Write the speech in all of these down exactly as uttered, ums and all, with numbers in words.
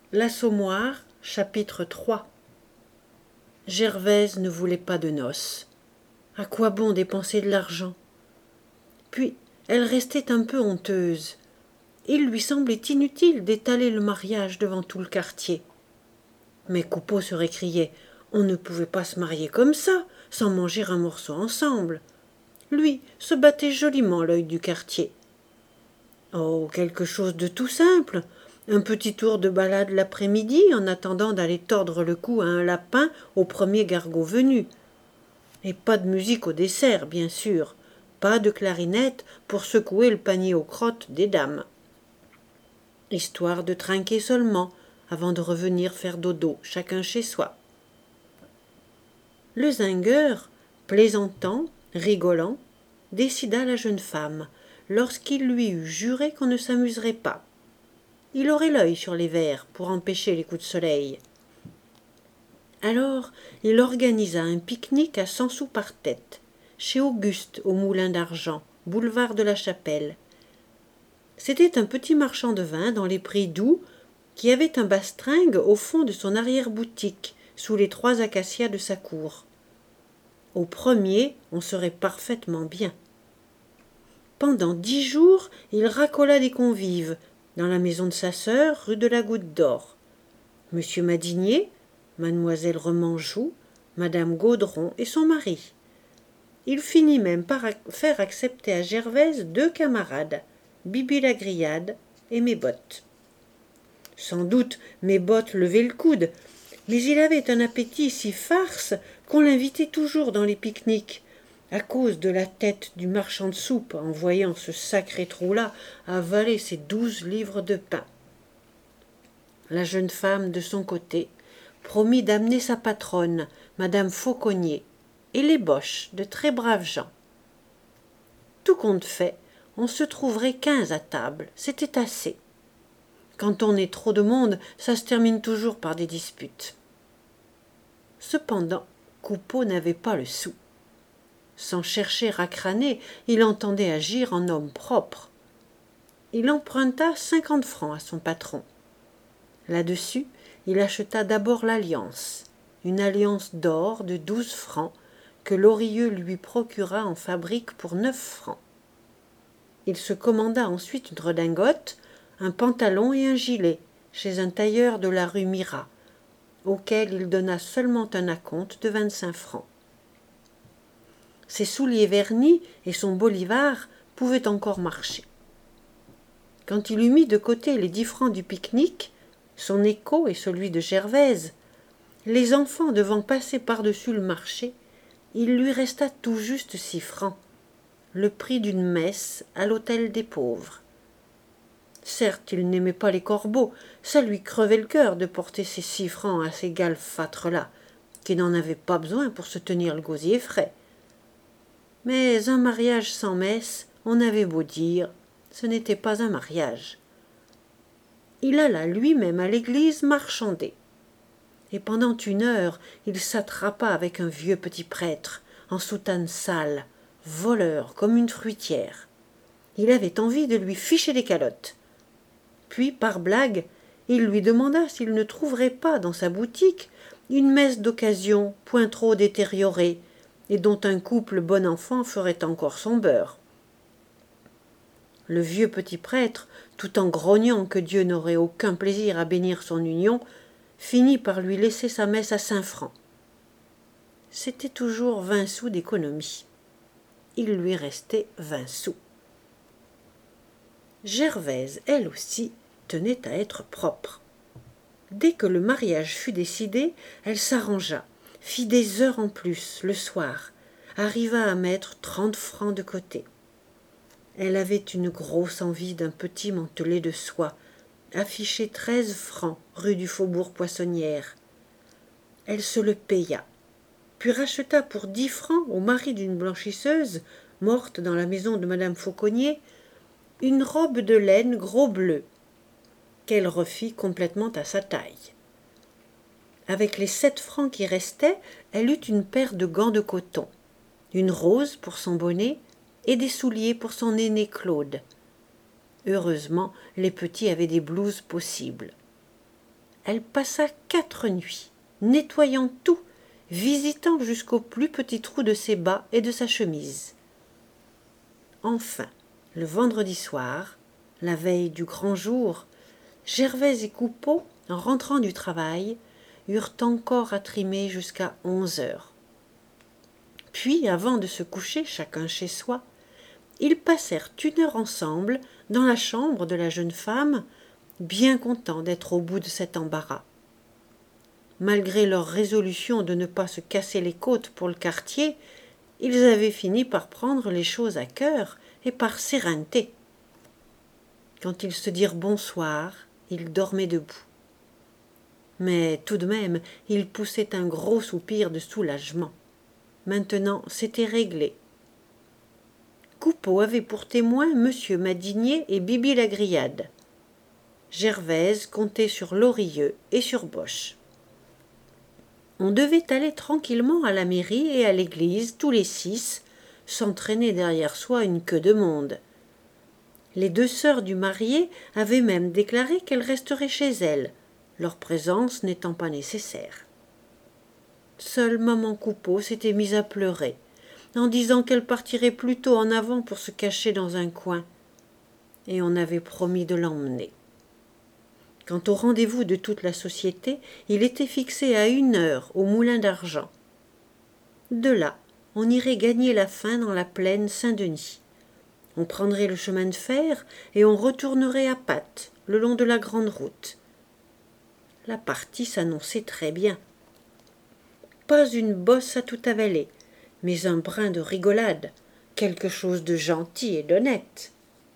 L'Assommoir, chapitre trois. Gervaise ne voulait pas de noces. À quoi bon dépenser de l'argent? Puis, elle restait un peu honteuse. Il lui semblait inutile d'étaler le mariage devant tout le quartier. Mais Coupeau se récriait. On ne pouvait pas se marier comme ça, sans manger un morceau ensemble. Lui se battait joliment l'œil du quartier. Oh, quelque chose de tout simple. Un petit tour de balade l'après-midi en attendant d'aller tordre le cou à un lapin au premier gargot venu. Et pas de musique au dessert, bien sûr. Pas de clarinette pour secouer le panier aux crottes des dames. Histoire de trinquer seulement, avant de revenir faire dodo, chacun chez soi. Le zingueur, plaisantant, rigolant, décida la jeune femme, lorsqu'il lui eut juré qu'on ne s'amuserait pas. Il aurait l'œil sur les verres pour empêcher les coups de soleil. Alors il organisa un pique-nique à cent sous par tête, chez Auguste au Moulin d'Argent, boulevard de la Chapelle. C'était un petit marchand de vin dans les prix doux qui avait un bastringue au fond de son arrière-boutique, sous les trois acacias de sa cour. Au premier, on serait parfaitement bien. Pendant dix jours, il racola des convives, dans la maison de sa sœur, rue de la Goutte d'Or. Monsieur Madinier, mademoiselle Remanjou, madame Gaudron et son mari. Il finit même par faire accepter à Gervaise deux camarades, Bibi la Grillade et Mes-Bottes. Sans doute Mes-Bottes levait le coude, mais il avait un appétit si farce qu'on l'invitait toujours dans les pique-niques, à cause de la tête du marchand de soupe en voyant ce sacré trou-là avaler ses douze livres de pain. La jeune femme, de son côté, promit d'amener sa patronne, madame Fauconnier, et les Boches, de très braves gens. Tout compte fait, on se trouverait quinze à table, c'était assez. Quand on est trop de monde, ça se termine toujours par des disputes. Cependant, Coupeau n'avait pas le sou. Sans chercher à crâner, il entendait agir en homme propre. Il emprunta cinquante francs à son patron. Là-dessus, il acheta d'abord l'alliance, une alliance d'or de douze francs que Lorilleux lui procura en fabrique pour neuf francs. Il se commanda ensuite une redingote, un pantalon et un gilet chez un tailleur de la rue Mira, auquel il donna seulement un acompte de vingt-cinq francs. Ses souliers vernis et son bolivar pouvaient encore marcher. Quand il eut mis de côté les dix francs du pique-nique, son écho et celui de Gervaise, les enfants devant passer par-dessus le marché, il lui resta tout juste six francs, le prix d'une messe à l'hôtel des pauvres. Certes, il n'aimait pas les corbeaux, ça lui crevait le cœur de porter ses six francs à ces galfâtres-là, qui n'en avaient pas besoin pour se tenir le gosier frais. Mais un mariage sans messe, on avait beau dire, ce n'était pas un mariage. Il alla lui-même à l'église marchander. Et pendant une heure, il s'attrapa avec un vieux petit prêtre, en soutane sale, voleur comme une fruitière. Il avait envie de lui ficher les calottes. Puis, par blague, il lui demanda s'il ne trouverait pas dans sa boutique une messe d'occasion point trop détériorée, et dont un couple bon enfant ferait encore son beurre. Le vieux petit prêtre, tout en grognant que Dieu n'aurait aucun plaisir à bénir son union, finit par lui laisser sa messe à cinq francs. C'était toujours vingt sous d'économie. Il lui restait vingt sous. Gervaise, elle aussi, tenait à être propre. Dès que le mariage fut décidé, elle s'arrangea, fit des heures en plus, le soir, arriva à mettre trente francs de côté. Elle avait une grosse envie d'un petit mantelet de soie, affiché treize francs rue du Faubourg Poissonnière. Elle se le paya, puis racheta pour dix francs au mari d'une blanchisseuse, morte dans la maison de madame Fauconnier, une robe de laine gros bleu, qu'elle refit complètement à sa taille. Avec les sept francs qui restaient, elle eut une paire de gants de coton, une rose pour son bonnet et des souliers pour son aîné Claude. Heureusement, les petits avaient des blouses possibles. elle passa quatre nuits, nettoyant tout, visitant jusqu'au plus petit trou de ses bas et de sa chemise. Enfin, le vendredi soir, la veille du grand jour, Gervaise et Coupeau, en rentrant du travail, eurent encore à trimer jusqu'à onze heures. Puis, avant de se coucher chacun chez soi, ils passèrent une heure ensemble dans la chambre de la jeune femme, bien contents d'être au bout de cet embarras. Malgré leur résolution de ne pas se casser les côtes pour le quartier, ils avaient fini par prendre les choses à cœur et par s'éreinter. Quand ils se dirent bonsoir, ils dormaient debout. Mais tout de même, ils poussaient un gros soupir de soulagement. Maintenant, c'était réglé. Coupeau avait pour témoins Monsieur Madinier et Bibi la Grillade. Gervaise comptait sur Lorilleux et sur Boche. On devait aller tranquillement à la mairie et à l'église, tous les six, sans traîner derrière soi une queue de monde. Les deux sœurs du marié avaient même déclaré qu'elles resteraient chez elles, leur présence n'étant pas nécessaire. Seule maman Coupeau s'était mise à pleurer, en disant qu'elle partirait plutôt en avant pour se cacher dans un coin, et on avait promis de l'emmener. Quant au rendez-vous de toute la société, il était fixé à une heure au Moulin d'Argent. De là, on irait gagner la fin dans la plaine Saint-Denis. On prendrait le chemin de fer et on retournerait à pattes, le long de la grande route. La partie s'annonçait très bien. Pas une bosse à tout avaler, mais un brin de rigolade, quelque chose de gentil et d'honnête.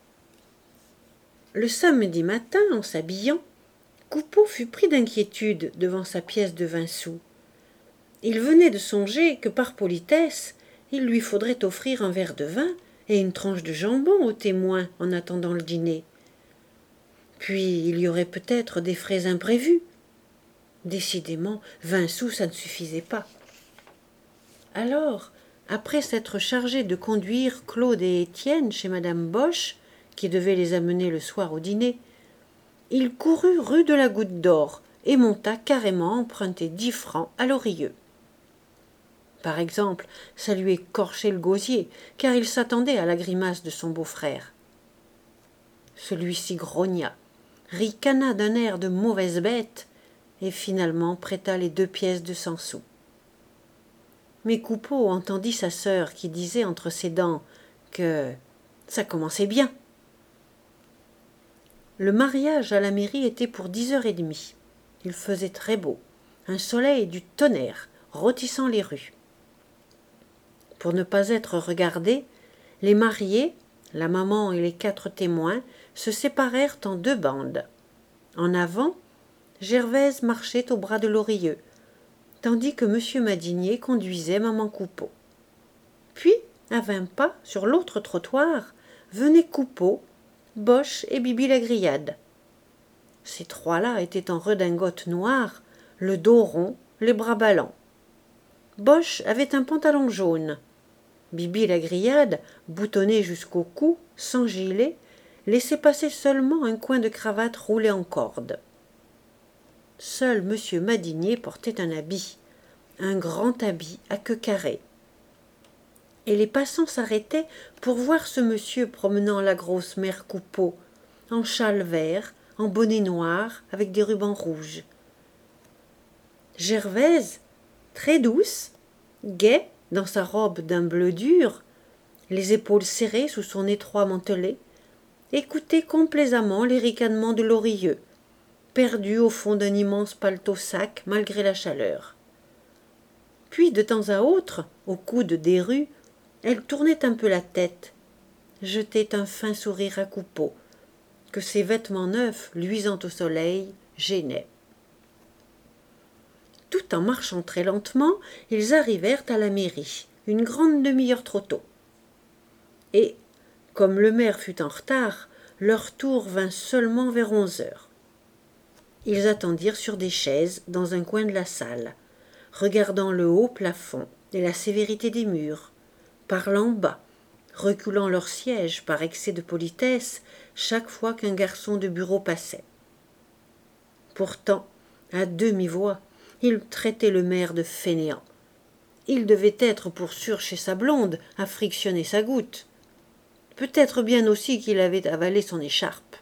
Le samedi matin, en s'habillant, Coupeau fut pris d'inquiétude devant sa pièce de vingt sous. Il venait de songer que par politesse, il lui faudrait offrir un verre de vin et une tranche de jambon aux témoins en attendant le dîner. Puis il y aurait peut-être des frais imprévus. Décidément, vingt sous, ça ne suffisait pas. Alors, après s'être chargé de conduire Claude et Étienne chez madame Boche, qui devait les amener le soir au dîner, il courut rue de la Goutte d'Or et monta carrément emprunter dix francs à Lorilleux. Par exemple, ça lui écorchait le gosier, car il s'attendait à la grimace de son beau-frère. Celui-ci grogna, ricana d'un air de mauvaise bête, et finalement prêta les deux pièces de cent sous. Mais Coupeau entendit sa sœur qui disait entre ses dents que ça commençait bien. Le mariage à la mairie était pour dix heures et demie. Il faisait très beau, un soleil du tonnerre rôtissant les rues. Pour ne pas être regardés, les mariés, la maman et les quatre témoins, se séparèrent en deux bandes. En avant, Gervaise marchait au bras de Lorilleux, tandis que monsieur Madinier conduisait maman Coupeau. Puis, à vingt pas, sur l'autre trottoir, venaient Coupeau, Boche et Bibi la Grillade. Ces trois-là étaient en redingote noire, le dos rond, les bras ballants. Boche avait un pantalon jaune. Bibi la Grillade, boutonnée jusqu'au cou, sans gilet, laissait passer seulement un coin de cravate roulé en corde. Seul monsieur Madinier portait un habit, un grand habit à queue carrée. Et les passants s'arrêtaient pour voir ce monsieur promenant la grosse mère Coupeau, en châle vert, en bonnet noir, avec des rubans rouges. Gervaise, très douce, gaie, dans sa robe d'un bleu dur, les épaules serrées sous son étroit mantelet, écoutait complaisamment les ricanements de Lorilleux, perdu au fond d'un immense paletot-sac malgré la chaleur. Puis, de temps à autre, au coude des rues, elle tournait un peu la tête, jetait un fin sourire à Coupeau, que ses vêtements neufs, luisant au soleil, gênaient. Tout en marchant très lentement, ils arrivèrent à la mairie, une grande demi-heure trop tôt. Et, comme le maire fut en retard, leur tour vint seulement vers onze heures. Ils attendirent sur des chaises dans un coin de la salle, regardant le haut plafond et la sévérité des murs, parlant bas, reculant leur siège par excès de politesse chaque fois qu'un garçon de bureau passait. Pourtant, À demi-voix, il traitait le maire de fainéant. Il devait être pour sûr chez sa blonde, à frictionner sa goutte. Peut-être bien aussi qu'il avait avalé son écharpe.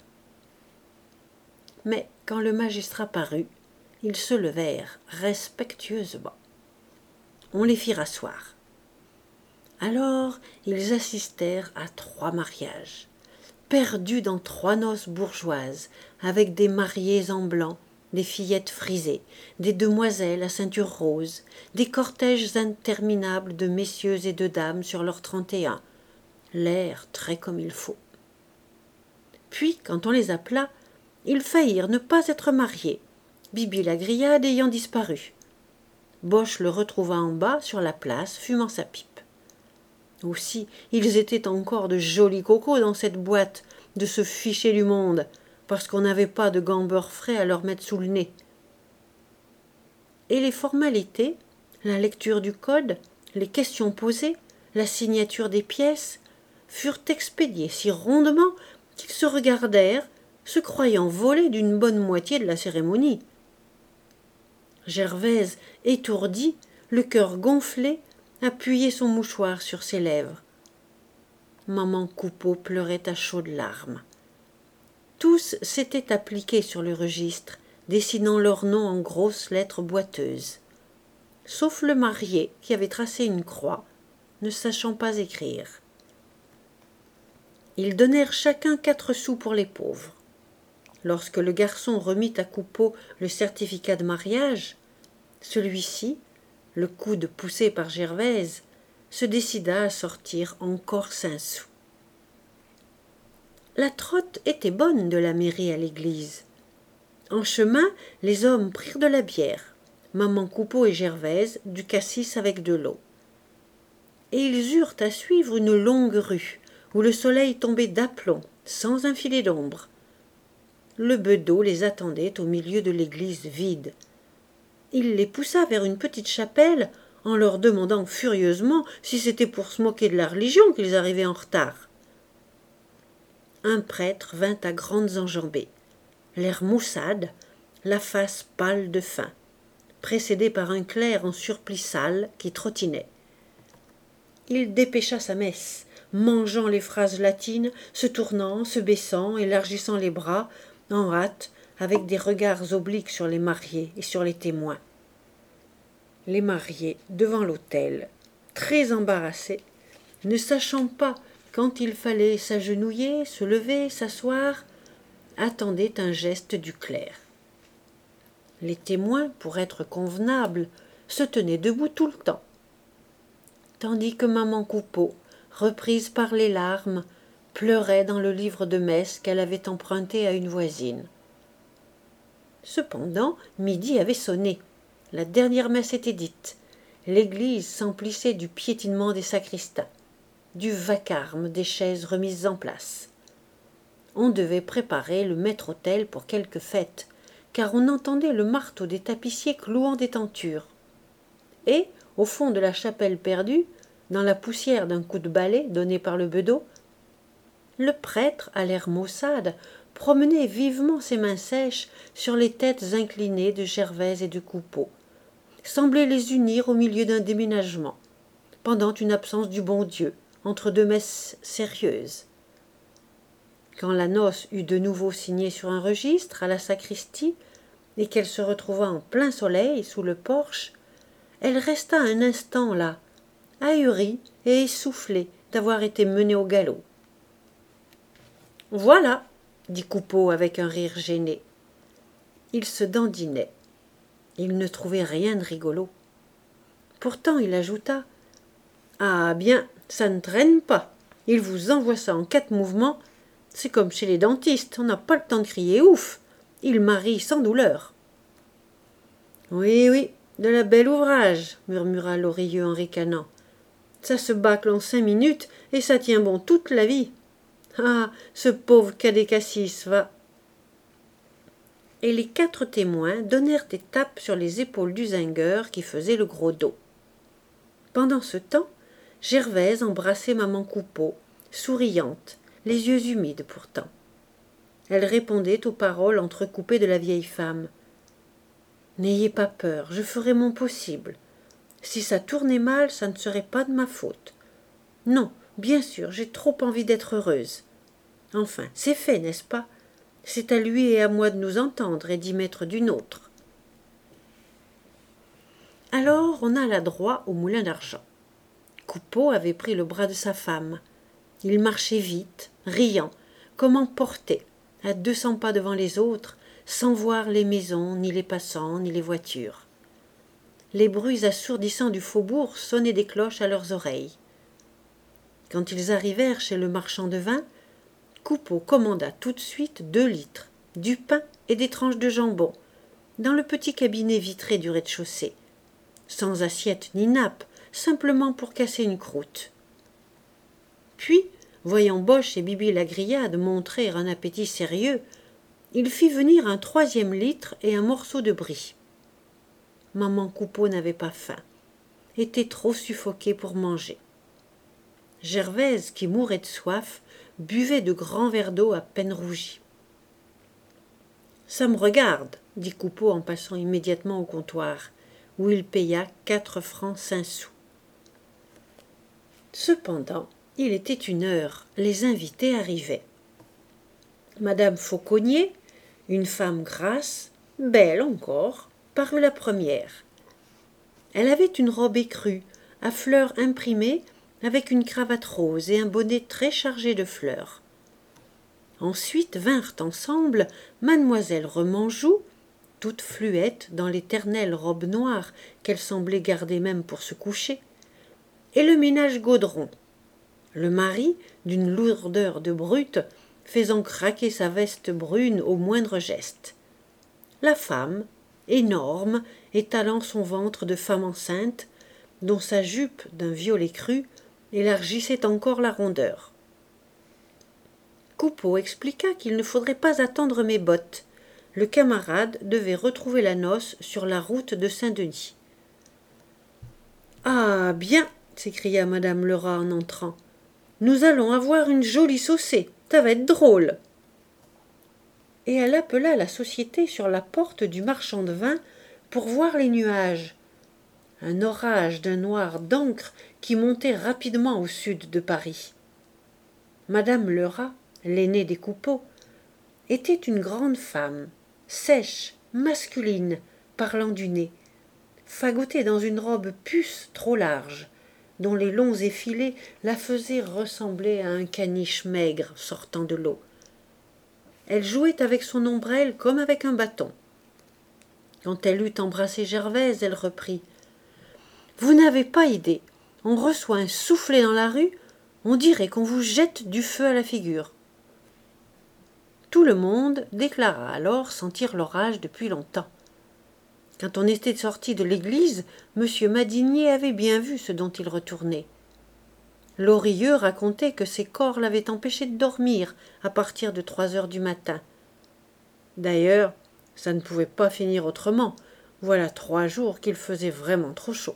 Mais quand le magistrat parut, ils se levèrent respectueusement. On les fit rasseoir. Alors ils assistèrent à trois mariages, perdus dans trois noces bourgeoises, avec des mariés en blanc, des fillettes frisées, des demoiselles à ceinture rose, des cortèges interminables de messieurs et de dames sur leurs trente et un, l'air très comme il faut. Puis, quand on les appela, ils faillirent ne pas être mariés, Bibi la grillade ayant disparu. Boche le retrouva en bas, sur la place, fumant sa pipe. Aussi, ils étaient encore de jolis cocos dans cette boîte, de se ficher du monde, parce qu'on n'avait pas de gambeurs frais à leur mettre sous le nez. Et les formalités, la lecture du code, les questions posées, la signature des pièces, furent expédiées si rondement qu'ils se regardèrent, se croyant volés d'une bonne moitié de la cérémonie. Gervaise, étourdie, le cœur gonflé, appuyait son mouchoir sur ses lèvres. Maman Coupeau pleurait à chaudes larmes. Tous s'étaient appliqués sur le registre, dessinant leurs noms en grosses lettres boiteuses. Sauf le marié, qui avait tracé une croix, ne sachant pas écrire. Ils donnèrent chacun quatre sous pour les pauvres. Lorsque le garçon remit à Coupeau le certificat de mariage, celui-ci, le coude poussé par Gervaise, se décida à sortir encore cinq sous. La trotte était bonne de la mairie à l'église. En chemin, les hommes prirent de la bière, maman Coupeau et Gervaise du cassis avec de l'eau. Et ils eurent à suivre une longue rue, où le soleil tombait d'aplomb, sans un filet d'ombre. Le bedeau les attendait au milieu de l'église vide. Il les poussa vers une petite chapelle en leur demandant furieusement si c'était pour se moquer de la religion qu'ils arrivaient en retard. Un prêtre vint à grandes enjambées, l'air maussade, la face pâle de faim, précédé par un clerc en surplis sale qui trottinait. Il dépêcha sa messe, mangeant les phrases latines, se tournant, se baissant, élargissant les bras, en hâte, avec des regards obliques sur les mariés et sur les témoins. Les mariés, devant l'autel, très embarrassés, ne sachant pas quand il fallait s'agenouiller, se lever, s'asseoir, attendaient un geste du clerc. Les témoins, pour être convenables, se tenaient debout tout le temps, tandis que maman Coupeau, reprise par les larmes, pleurait dans le livre de messe qu'elle avait emprunté à une voisine. Cependant, midi avait sonné. La dernière messe était dite. L'église s'emplissait du piétinement des sacristains, du vacarme des chaises remises en place. On devait préparer le maître-autel pour quelque fête, car on entendait le marteau des tapissiers clouant des tentures. Et, au fond de la chapelle perdue, dans la poussière d'un coup de balai donné par le bedeau, le prêtre, à l'air maussade, promenait vivement ses mains sèches sur les têtes inclinées de Gervaise et de Coupeau, semblait les unir au milieu d'un déménagement, pendant une absence du bon Dieu, entre deux messes sérieuses. Quand la noce eut de nouveau signé sur un registre à la sacristie, et qu'elle se retrouva en plein soleil sous le porche, elle resta un instant là, ahurie et essoufflée d'avoir été menée au galop. « Voilà !» dit Coupeau avec un rire gêné. Il se dandinait. Il ne trouvait rien de rigolo. Pourtant, il ajouta « Ah bien, ça ne traîne pas. Il vous envoie ça en quatre mouvements. C'est comme chez les dentistes, on n'a pas le temps de crier ouf. Il marie sans douleur. » « Oui, oui, de la belle ouvrage, » murmura l'oreilleux en ricanant. « Ça se bâcle en cinq minutes et ça tient bon toute la vie. Ah, ce pauvre cadet Cassis va. » Et les quatre témoins donnèrent des tapes sur les épaules du zingueur qui faisait le gros dos. Pendant ce temps, Gervaise embrassait maman Coupeau, souriante, les yeux humides pourtant. Elle répondait aux paroles entrecoupées de la vieille femme. N'ayez pas peur, je ferai mon possible. Si ça tournait mal, ça ne serait pas de ma faute. Non, bien sûr, j'ai trop envie d'être heureuse. Enfin, c'est fait, n'est-ce pas? C'est à lui et à moi de nous entendre et d'y mettre du nôtre. Alors on alla droit au moulin d'argent. Coupeau avait pris le bras de sa femme. Il marchait vite, riant, comme emporté, à deux cents pas devant les autres, sans voir les maisons, ni les passants, ni les voitures. Les bruits assourdissants du faubourg sonnaient des cloches à leurs oreilles. Quand ils arrivèrent chez le marchand de vin, Coupeau commanda tout de suite deux litres, du pain et des tranches de jambon, dans le petit cabinet vitré du rez-de-chaussée, sans assiette ni nappe, simplement pour casser une croûte. Puis, voyant Boche et Bibi la Grillade montrer un appétit sérieux, il fit venir un troisième litre et un morceau de brie. Maman Coupeau n'avait pas faim, était trop suffoquée pour manger. Gervaise, qui mourait de soif, buvait de grands verres d'eau à peine rougis. « Ça me regarde, » dit Coupeau en passant immédiatement au comptoir, où il paya quatre francs cinq sous. Cependant, il était une heure, les invités arrivaient. Madame Fauconnier, une femme grasse, belle encore, parut la première. Elle avait une robe écrue, à fleurs imprimées, avec une cravate rose et un bonnet très chargé de fleurs. Ensuite vinrent ensemble mademoiselle Remanjou, toute fluette dans l'éternelle robe noire qu'elle semblait garder même pour se coucher, et le ménage Gaudron, le mari d'une lourdeur de brute, faisant craquer sa veste brune au moindre geste. La femme, énorme, étalant son ventre de femme enceinte, dont sa jupe d'un violet cru élargissait encore la rondeur. Coupeau expliqua qu'il ne faudrait pas attendre mes bottes. Le camarade devait retrouver la noce sur la route de Saint-Denis. « Ah, bien !» s'écria madame Lerat en entrant. « Nous allons avoir une jolie saucée, ça va être drôle !» Et elle appela la société sur la porte du marchand de vin pour voir les nuages. Un orage d'un noir d'encre qui montait rapidement au sud de Paris. Madame Lerat, l'aînée des Coupeaux, était une grande femme, sèche, masculine, parlant du nez, fagotée dans une robe puce trop large, dont les longs effilés la faisaient ressembler à un caniche maigre sortant de l'eau. Elle jouait avec son ombrelle comme avec un bâton. Quand elle eut embrassé Gervaise, elle reprit. « Vous n'avez pas idée, on reçoit un soufflet dans la rue, on dirait qu'on vous jette du feu à la figure. » Tout le monde déclara alors sentir l'orage depuis longtemps. Quand on était sorti de l'église, M. Madinier avait bien vu ce dont il retournait. Lorilleux racontait que ses corps l'avaient empêché de dormir à partir de trois heures du matin. D'ailleurs, ça ne pouvait pas finir autrement. Voilà trois jours qu'il faisait vraiment trop chaud.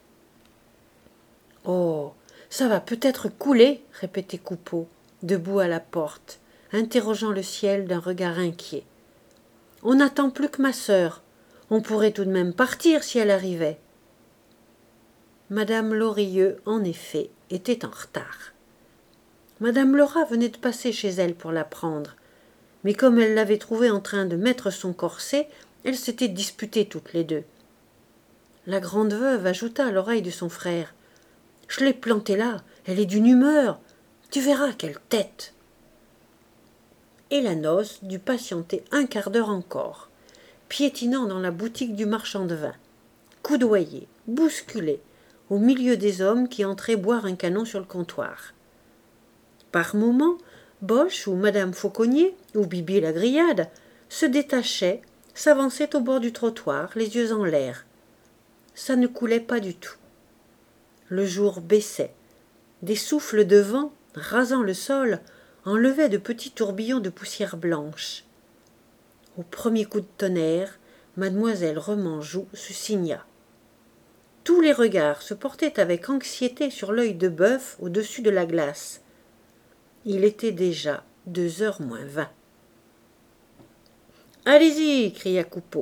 « Oh, ça va peut-être couler, » répétait Coupeau, debout à la porte, interrogeant le ciel d'un regard inquiet. « On n'attend plus que ma sœur. On pourrait tout de même partir si elle arrivait. » Madame Lorilleux, en effet, était en retard. Madame Lerat venait de passer chez elle pour la prendre, mais comme elle l'avait trouvée en train de mettre son corset, elles s'étaient disputées toutes les deux. La grande veuve ajouta à l'oreille de son frère. « Je l'ai plantée là, elle est d'une humeur. Tu verras quelle tête !» Et la noce dut patienter un quart d'heure encore, piétinant dans la boutique du marchand de vin, coudoyée, bousculée, au milieu des hommes qui entraient boire un canon sur le comptoir. Par moments, Boche ou madame Fauconnier ou Bibi la Grillade se détachaient, s'avançaient au bord du trottoir, les yeux en l'air. Ça ne coulait pas du tout. Le jour baissait. Des souffles de vent, rasant le sol, enlevaient de petits tourbillons de poussière blanche. Au premier coup de tonnerre, mademoiselle Remanjou se signa. Tous les regards se portaient avec anxiété sur l'œil de bœuf au-dessus de la glace. Il était déjà deux heures moins vingt. « Allez-y !» cria Coupeau. «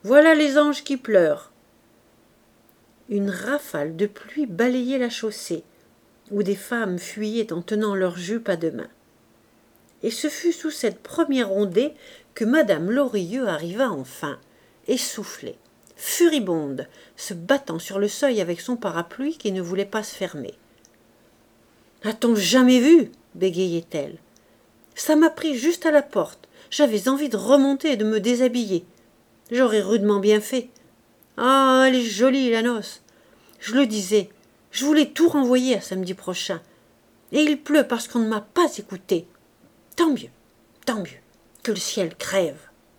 Voilà les anges qui pleurent. Une rafale de pluie balayait la chaussée, où des femmes fuyaient en tenant leurs jupes à deux mains. Et ce fut sous cette première ondée que madame Lorilleux arriva enfin, essoufflée, furibonde, se battant sur le seuil avec son parapluie qui ne voulait pas se fermer. « A-t-on jamais vu ?» bégayait-elle. « Ça m'a pris juste à la porte. J'avais envie de remonter et de me déshabiller. J'aurais rudement bien fait. Ah, elle est jolie, la noce. Je le disais, je voulais tout renvoyer à samedi prochain. Et il pleut parce qu'on ne m'a pas écouté. Tant mieux, tant mieux, que le ciel crève. »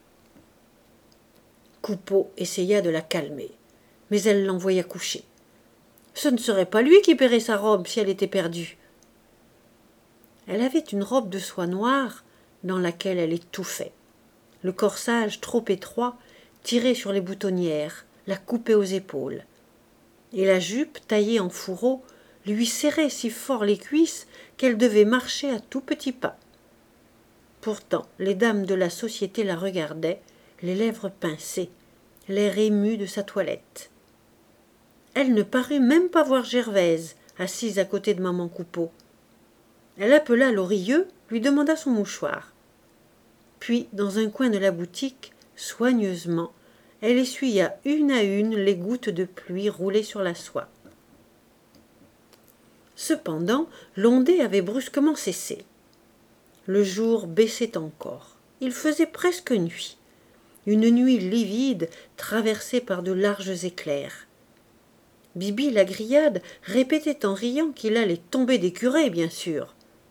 Coupeau essaya de la calmer, mais elle l'envoya coucher. Ce ne serait pas lui qui paierait sa robe si elle était perdue. Elle avait une robe de soie noire dans laquelle elle étouffait. Le corsage trop étroit tirait sur les boutonnières, la coupait aux épaules. Et la jupe, taillée en fourreau, lui serrait si fort les cuisses qu'elle devait marcher à tout petits pas. Pourtant, les dames de la société la regardaient, les lèvres pincées, l'air ému de sa toilette. Elle ne parut même pas voir Gervaise, assise à côté de maman Coupeau. Elle appela Lorilleux, lui demanda son mouchoir. Puis, dans un coin de la boutique, soigneusement, elle essuya une à une les gouttes de pluie roulées sur la soie. Cependant, l'ondée avait brusquement cessé. Le jour baissait encore. Il faisait presque nuit. Une nuit livide traversée par de larges éclairs. Bibi la grillade répétait en riant qu'il allait tomber des curés, bien sûr.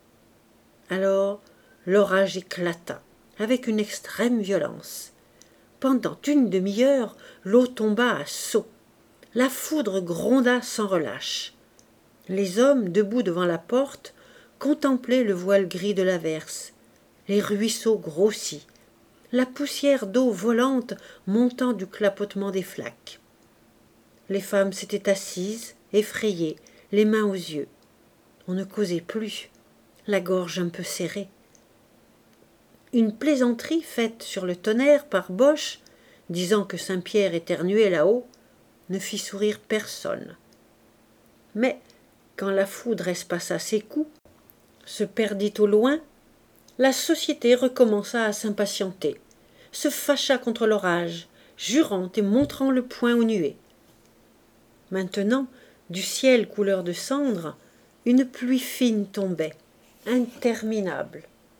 Alors, l'orage éclata, avec une extrême violence. Pendant une demi-heure, l'eau tomba à seaux. La foudre gronda sans relâche. Les hommes, debout devant la porte, contemplaient le voile gris de l'averse, les ruisseaux grossis, la poussière d'eau volante montant du clapotement des flaques. Les femmes s'étaient assises, effrayées, les mains aux yeux. On ne causait plus, la gorge un peu serrée. Une plaisanterie faite sur le tonnerre par Boche, disant que Saint-Pierre éternuait là-haut, ne fit sourire personne. Mais, quand la foudre espaça ses coups, se perdit au loin, la société recommença à s'impatienter, se fâcha contre l'orage, jurant et montrant le poing aux nuées. Maintenant, du ciel couleur de cendre, une pluie fine tombait, interminable.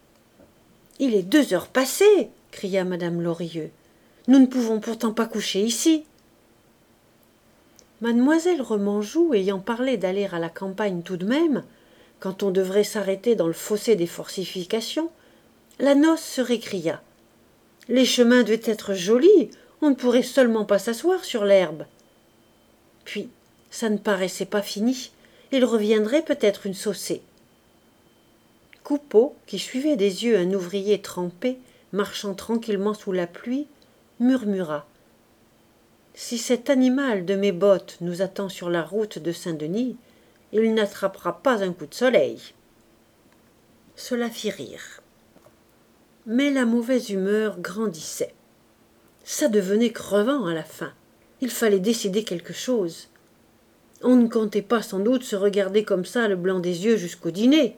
« Il est deux heures passées !» cria madame Lorilleux. « Nous ne pouvons pourtant pas coucher ici. » Mademoiselle Remanjou, ayant parlé d'aller à la campagne tout de même, quand on devrait s'arrêter dans le fossé des fortifications, la noce se récria. « Les chemins devaient être jolis, on ne pourrait seulement pas s'asseoir sur l'herbe. » Puis, ça ne paraissait pas fini, il reviendrait peut-être une saucée. Coupeau, qui suivait des yeux un ouvrier trempé, marchant tranquillement sous la pluie, murmura. « Si cet animal de mes bottes nous attend sur la route de Saint-Denis, il n'attrapera pas un coup de soleil. » Cela fit rire. Mais la mauvaise humeur grandissait. Ça devenait crevant à la fin. Il fallait décider quelque chose. On ne comptait pas sans doute se regarder comme ça le blanc des yeux jusqu'au dîner.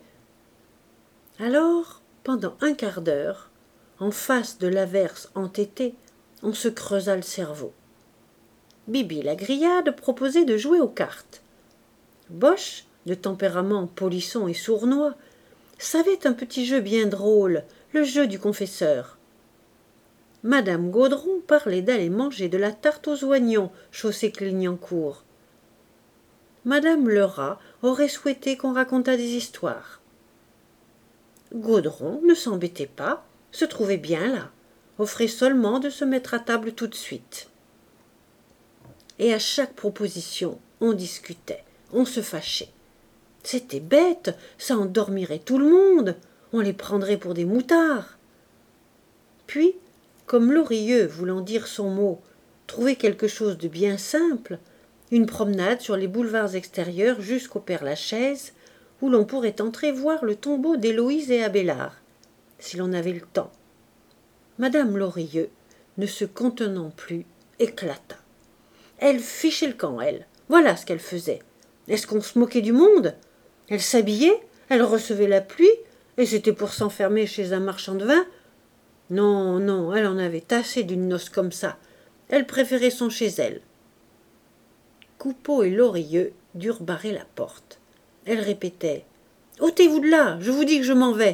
Alors, pendant un quart d'heure, en face de l'averse entêtée, on se creusa le cerveau. Bibi la grillade proposait de jouer aux cartes. Boche, de tempérament polisson et sournois, savait un petit jeu bien drôle, le jeu du confesseur. Madame Gaudron parlait d'aller manger de la tarte aux oignons, chaussée Clignancourt. Madame Lerat aurait souhaité qu'on racontât des histoires. Gaudron ne s'embêtait pas, se trouvait bien là, offrait seulement de se mettre à table tout de suite. Et à chaque proposition, on discutait, on se fâchait. C'était bête, ça endormirait tout le monde, on les prendrait pour des moutards. Puis, comme Lorilleux, voulant dire son mot, trouvait quelque chose de bien simple, une promenade sur les boulevards extérieurs jusqu'au Père-Lachaise, où l'on pourrait entrer voir le tombeau d'Héloïse et Abélard, si l'on avait le temps. Madame Lorilleux, ne se contenant plus, éclata. Elle fichait le camp, elle. Voilà ce qu'elle faisait. Est-ce qu'on se moquait du monde? Elle s'habillait, elle recevait la pluie, et c'était pour s'enfermer chez un marchand de vin. Non, non, elle en avait assez d'une noce comme ça. Elle préférait son chez elle. Coupeau et Lorilleux durent barrer la porte. Elle répétait « Ôtez-vous de là, je vous dis que je m'en vais !»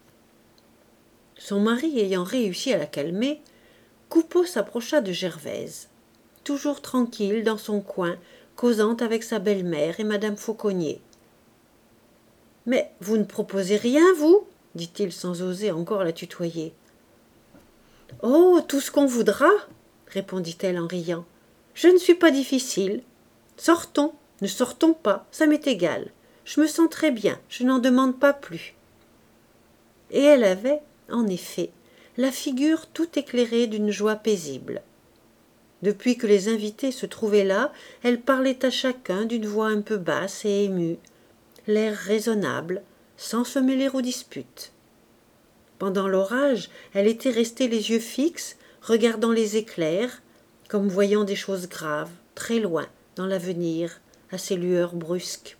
Son mari ayant réussi à la calmer, Coupeau s'approcha de Gervaise, toujours tranquille dans son coin, causant avec sa belle-mère et madame Fauconnier. « Mais vous ne proposez rien, vous ?» dit-il sans oser encore la tutoyer. « Oh, tout ce qu'on voudra !» répondit-elle en riant. « Je ne suis pas difficile. Sortons, ne sortons pas, ça m'est égal. Je me sens très bien, je n'en demande pas plus. » Et elle avait, en effet, la figure tout éclairée d'une joie paisible. Depuis que les invités se trouvaient là, elle parlait à chacun d'une voix un peu basse et émue, l'air raisonnable, sans se mêler aux disputes. Pendant l'orage, elle était restée les yeux fixes, regardant les éclairs, comme voyant des choses graves, très loin, dans l'avenir, à ces lueurs brusques.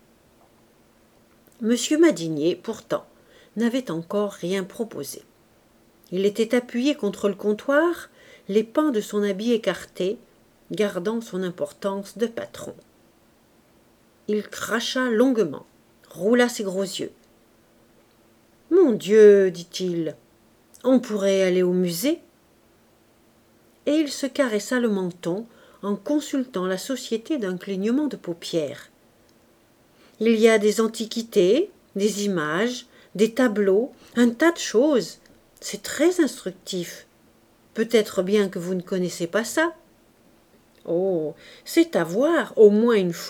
Monsieur Madinier, pourtant, n'avait encore rien proposé. Il était appuyé contre le comptoir, les pans de son habit écartés, gardant son importance de patron. Il cracha longuement, roula ses gros yeux. « Mon Dieu, dit-il, on pourrait aller au musée ?» Et il se caressa le menton en consultant la société d'un clignement de paupières. « Il y a des antiquités, des images, des tableaux, un tas de choses. C'est très instructif. Peut-être bien que vous ne connaissez pas ça. »« Oh, c'est à voir, au moins une fois. »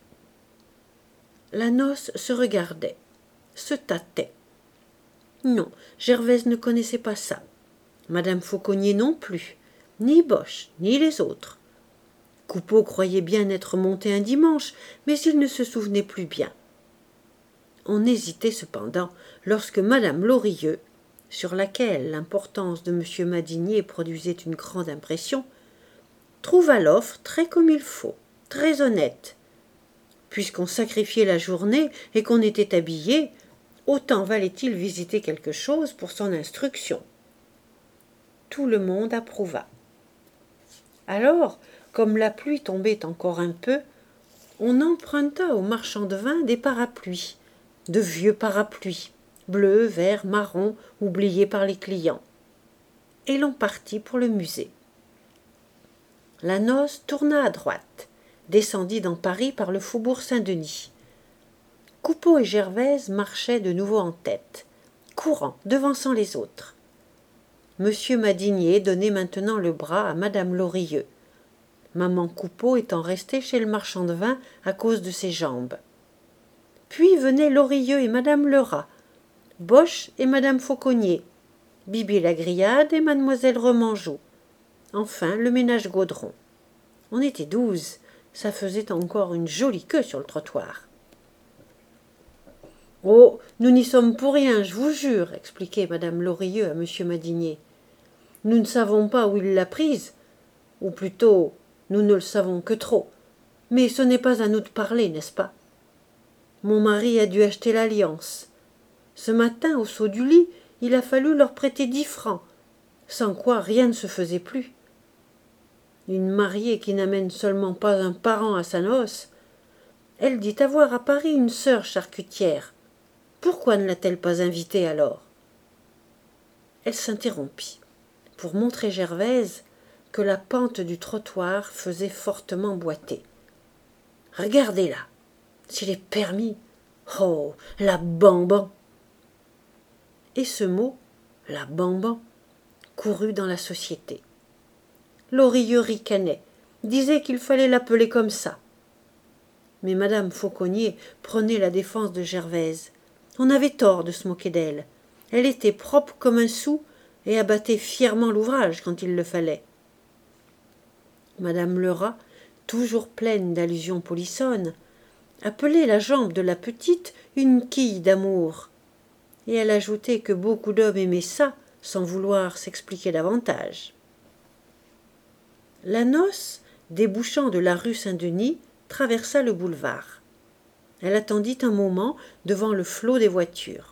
La noce se regardait, se tâtait. Non, Gervaise ne connaissait pas ça. Madame Fauconnier non plus, ni Boche, ni les autres. Coupeau croyait bien être monté un dimanche, mais il ne se souvenait plus bien. On hésitait cependant lorsque madame Lorilleux, sur laquelle l'importance de monsieur Madinier produisait une grande impression, trouva l'offre très comme il faut, très honnête. Puisqu'on sacrifiait la journée et qu'on était habillé, autant valait-il visiter quelque chose pour son instruction. Tout le monde approuva. Alors, comme la pluie tombait encore un peu, on emprunta aux marchands de vin des parapluies, de vieux parapluies, bleus, verts, marrons, oubliés par les clients. Et l'on partit pour le musée. La noce tourna à droite, descendit dans Paris par le faubourg Saint-Denis. Coupeau et Gervaise marchaient de nouveau en tête, courant, devançant les autres. Monsieur Madinier donnait maintenant le bras à madame Lorilleux, maman Coupeau étant restée chez le marchand de vin à cause de ses jambes. Puis venaient Lorilleux et madame Lerat, Boche et madame Fauconnier, Bibi la Grillade et mademoiselle Remanjou, enfin le ménage Gaudron. On était douze, ça faisait encore une jolie queue sur le trottoir. « Oh, nous n'y sommes pour rien, je vous jure, » expliquait madame Lorilleux à monsieur Madinier. « Nous ne savons pas où il l'a prise, ou plutôt, nous ne le savons que trop. Mais ce n'est pas à nous de parler, n'est-ce pas? Mon mari a dû acheter l'alliance. Ce matin, au saut du lit, il a fallu leur prêter dix francs, sans quoi rien ne se faisait plus. Une mariée qui n'amène seulement pas un parent à sa noce, elle dit avoir à Paris une sœur charcutière. Pourquoi ne l'a-t-elle pas invitée alors? » Elle s'interrompit, pour montrer Gervaise que la pente du trottoir faisait fortement boiter. « Regardez-la, s'il est permis. Oh, la bamban !» Et ce mot, la bamban, courut dans la société. Lorilleux ricanait, disait qu'il fallait l'appeler comme ça. Mais madame Fauconnier prenait la défense de Gervaise. On avait tort de se moquer d'elle. Elle était propre comme un sou et abattait fièrement l'ouvrage quand il le fallait. Madame Lerat, toujours pleine d'allusions polissonnes, appelait la jambe de la petite une quille d'amour, et elle ajoutait que beaucoup d'hommes aimaient ça sans vouloir s'expliquer davantage. La noce, débouchant de la rue Saint-Denis, traversa le boulevard. Elle attendit un moment devant le flot des voitures.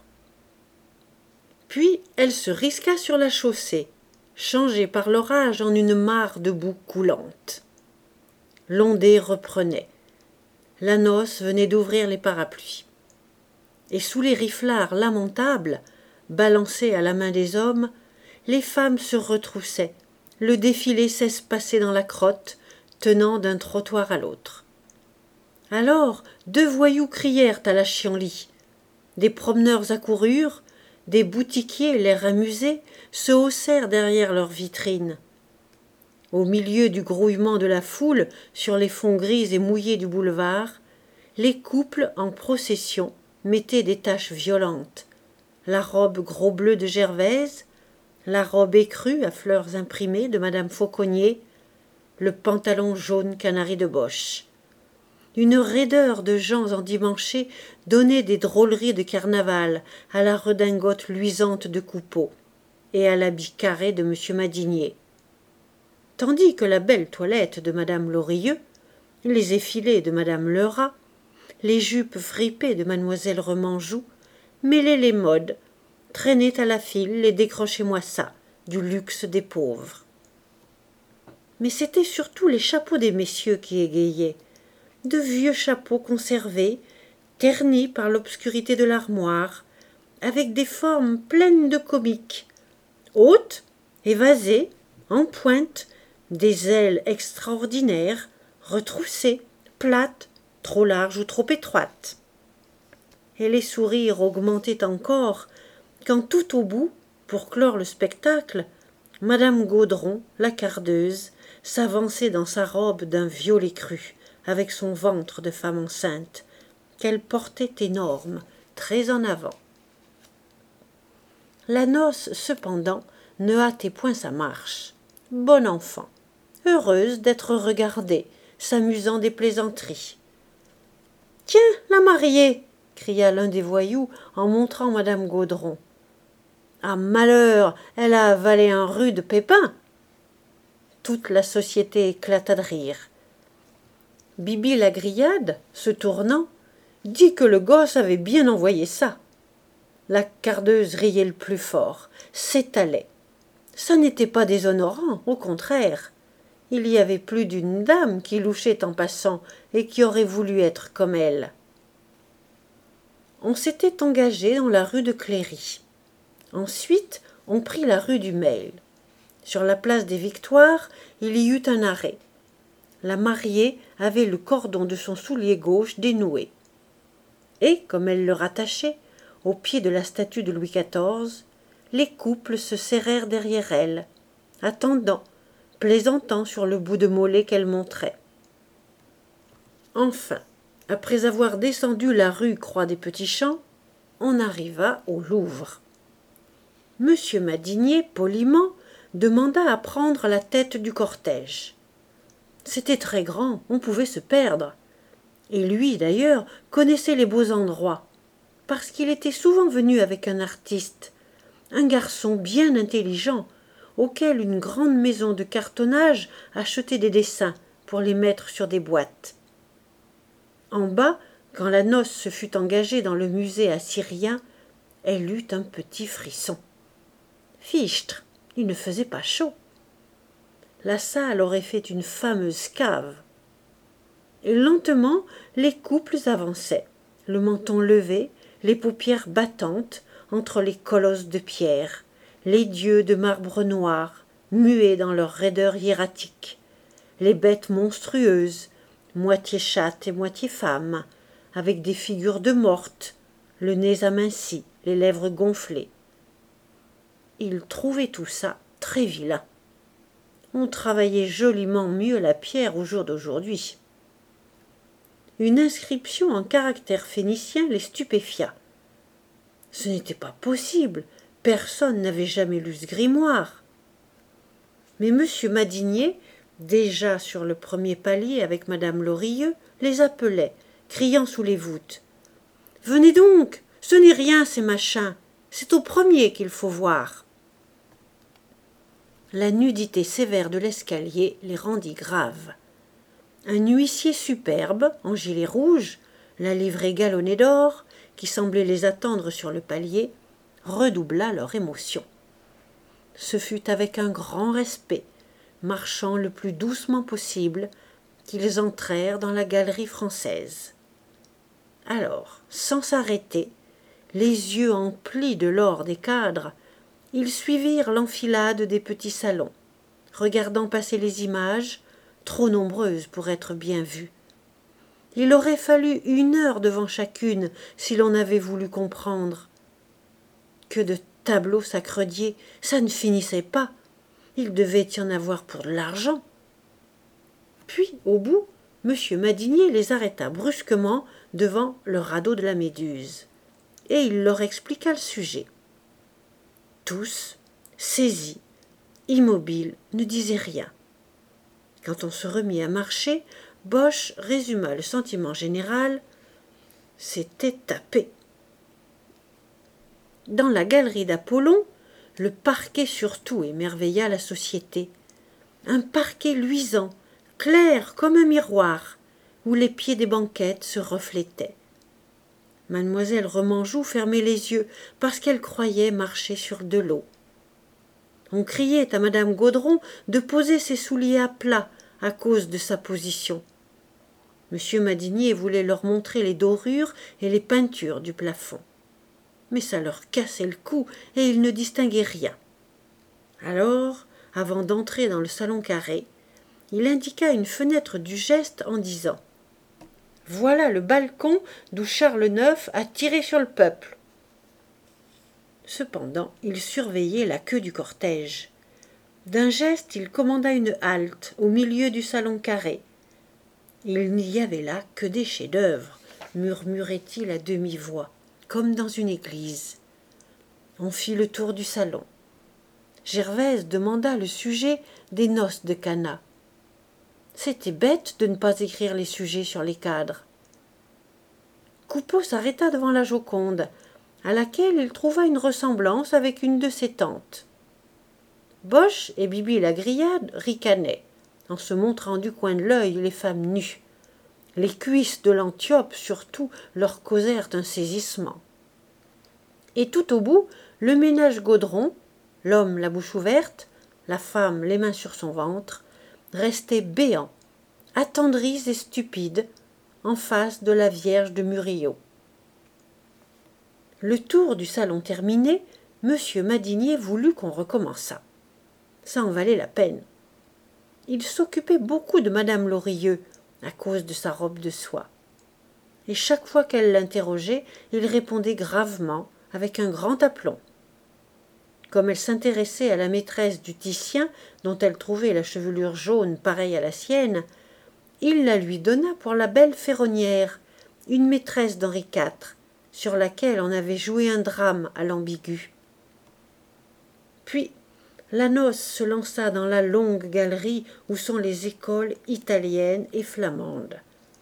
Puis elle se risqua sur la chaussée, changée par l'orage en une mare de boue coulante. L'ondée reprenait. La noce venait d'ouvrir les parapluies. Et sous les riflards lamentables, balancés à la main des hommes, les femmes se retroussaient, le défilé s'espaçait dans la crotte, tenant d'un trottoir à l'autre. Alors deux voyous crièrent à la chienlit. Des promeneurs accoururent, des boutiquiers, l'air amusés, se haussèrent derrière leurs vitrines. Au milieu du grouillement de la foule, sur les fonds gris et mouillés du boulevard, les couples en procession mettaient des taches violentes. La robe gros bleu de Gervaise, la robe écrue à fleurs imprimées de madame Fauconnier, le pantalon jaune canari de Bosch. Une raideur de gens endimanchés donnait des drôleries de carnaval à la redingote luisante de Coupeau et à l'habit carré de monsieur Madinier. Tandis que la belle toilette de madame Lorilleux, les effilés de madame Lerat, les jupes fripées de mademoiselle Remanjou, mêlaient les modes, traînaient à la file les décrochez-moi ça du luxe des pauvres. Mais c'étaient surtout les chapeaux des messieurs qui égayaient, de vieux chapeaux conservés, ternis par l'obscurité de l'armoire, avec des formes pleines de comiques, hautes, évasées, en pointe, des ailes extraordinaires, retroussées, plates, trop larges ou trop étroites. Et les sourires augmentaient encore, quand tout au bout, pour clore le spectacle, madame Gaudron, la cardeuse, s'avançait dans sa robe d'un violet cru, avec son ventre de femme enceinte, qu'elle portait énorme, très en avant. La noce, cependant, ne hâtait point sa marche. Bonne enfant, heureuse d'être regardée, s'amusant des plaisanteries. « Tiens, la mariée !» cria l'un des voyous en montrant madame Gaudron. « Ah, malheur, elle a avalé un rude pépin !» Toute la société éclata de rire. Bibi la grillade, se tournant, dit que le gosse avait bien envoyé ça. La cardeuse riait le plus fort, s'étalait. Ça n'était pas déshonorant, au contraire. Il y avait plus d'une dame qui louchait en passant et qui aurait voulu être comme elle. On s'était engagé dans la rue de Cléry. Ensuite, on prit la rue du Mail. Sur la place des Victoires, il y eut un arrêt. La mariée avait le cordon de son soulier gauche dénoué. Et, comme elle le rattachait, au pied de la statue de Louis quatorze, les couples se serrèrent derrière elle, attendant, plaisantant sur le bout de mollet qu'elle montrait. Enfin, après avoir descendu la rue Croix des Petits Champs, on arriva au Louvre. Monsieur Madinier, poliment, demanda à prendre la tête du cortège. C'était très grand, on pouvait se perdre. Et lui, d'ailleurs, connaissait les beaux endroits, parce qu'il était souvent venu avec un artiste, un garçon bien intelligent, auquel une grande maison de cartonnage achetait des dessins pour les mettre sur des boîtes. En bas, quand la noce se fut engagée dans le musée assyrien, elle eut un petit frisson. Fichtre, il ne faisait pas chaud. La salle aurait fait une fameuse cave. Et lentement, les couples avançaient, le menton levé, les paupières battantes entre les colosses de pierre, les dieux de marbre noir, muets dans leur raideur hiératique, les bêtes monstrueuses, moitié chattes et moitié femmes, avec des figures de mortes, le nez aminci, les lèvres gonflées. Ils trouvaient tout ça très vilain. On travaillait joliment mieux la pierre au jour d'aujourd'hui. Une inscription en caractères phéniciens les stupéfia. Ce n'était pas possible, personne n'avait jamais lu ce grimoire. Mais monsieur Madinier, déjà sur le premier palier avec madame Lorilleux, les appelait, criant sous les voûtes. « Venez donc, ce n'est rien ces machins, c'est au premier qu'il faut voir. » la nudité sévère de l'escalier les rendit graves. Un huissier superbe, en gilet rouge, la livrée galonnée d'or, qui semblait les attendre sur le palier, redoubla leur émotion. Ce fut avec un grand respect, marchant le plus doucement possible, qu'ils entrèrent dans la galerie française. Alors, sans s'arrêter, les yeux emplis de l'or des cadres, ils suivirent l'enfilade des petits salons, regardant passer les images, trop nombreuses pour être bien vues. Il aurait fallu une heure devant chacune si l'on avait voulu comprendre. Que de tableaux sacrediés, ça ne finissait pas. Il devait y en avoir pour de l'argent. Puis, au bout, M. Madinier les arrêta brusquement devant le radeau de la Méduse, et il leur expliqua le sujet. Tous, saisis, immobiles, ne disaient rien. Quand on se remit à marcher, Boche résuma le sentiment général. C'était tapé. Dans la galerie d'Apollon, le parquet surtout émerveilla la société. Un parquet luisant, clair comme un miroir, où les pieds des banquettes se reflétaient. Mademoiselle Remanjou fermait les yeux parce qu'elle croyait marcher sur de l'eau. On criait à madame Gaudron de poser ses souliers à plat à cause de sa position. Monsieur Madinier voulait leur montrer les dorures et les peintures du plafond. Mais ça leur cassait le cou et ils ne distinguaient rien. Alors, avant d'entrer dans le salon carré, il indiqua une fenêtre du geste en disant « Voilà le balcon d'où Charles neuf a tiré sur le peuple. » Cependant, il surveillait la queue du cortège. D'un geste, il commanda une halte au milieu du salon carré. Il n'y avait là que des chefs-d'œuvre, murmurait-il à demi-voix, comme dans une église. On fit le tour du salon. Gervaise demanda le sujet des noces de Cana. C'était bête de ne pas écrire les sujets sur les cadres. Coupeau s'arrêta devant la Joconde, à laquelle il trouva une ressemblance avec une de ses tantes. Boche et Bibi la Grillade ricanaient, en se montrant du coin de l'œil les femmes nues. Les cuisses de l'Antiope, surtout, leur causèrent un saisissement. Et tout au bout, le ménage Gaudron, l'homme la bouche ouverte, la femme les mains sur son ventre, restaient béants, attendris et stupides, en face de la Vierge de Murillo. Le tour du salon terminé, Monsieur Madinier voulut qu'on recommençât. Ça en valait la peine. Il s'occupait beaucoup de madame Lorilleux, à cause de sa robe de soie. Et chaque fois qu'elle l'interrogeait, il répondait gravement, avec un grand aplomb. Comme elle s'intéressait à la maîtresse du Titien, dont elle trouvait la chevelure jaune pareille à la sienne, il la lui donna pour la belle ferronnière, une maîtresse d'Henri quatre, sur laquelle on avait joué un drame à l'ambigu. Puis, la noce se lança dans la longue galerie où sont les écoles italiennes et flamandes.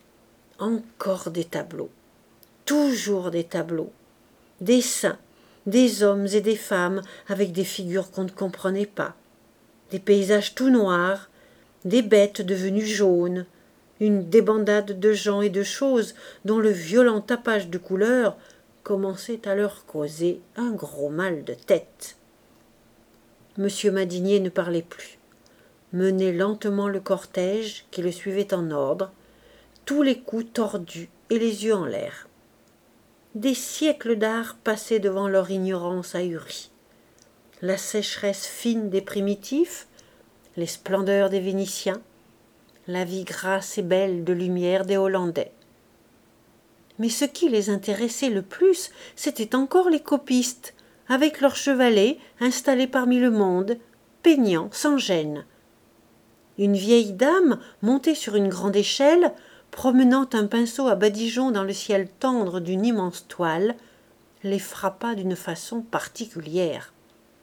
Encore des tableaux, toujours des tableaux, des saints, des hommes et des femmes avec des figures qu'on ne comprenait pas, des paysages tout noirs, des bêtes devenues jaunes, une débandade de gens et de choses dont le violent tapage de couleurs commençait à leur causer un gros mal de tête. Monsieur Madinier ne parlait plus, menait lentement le cortège qui le suivait en ordre, tous les coups tordus et les yeux en l'air. Des siècles d'art passaient devant leur ignorance ahurie. La sécheresse fine des primitifs, les splendeurs des Vénitiens, la vie grasse et belle de lumière des Hollandais. Mais ce qui les intéressait le plus, c'était encore les copistes, avec leurs chevalets installés parmi le monde, peignant sans gêne. Une vieille dame, montée sur une grande échelle, promenant un pinceau à badigeon dans le ciel tendre d'une immense toile, les frappa d'une façon particulière.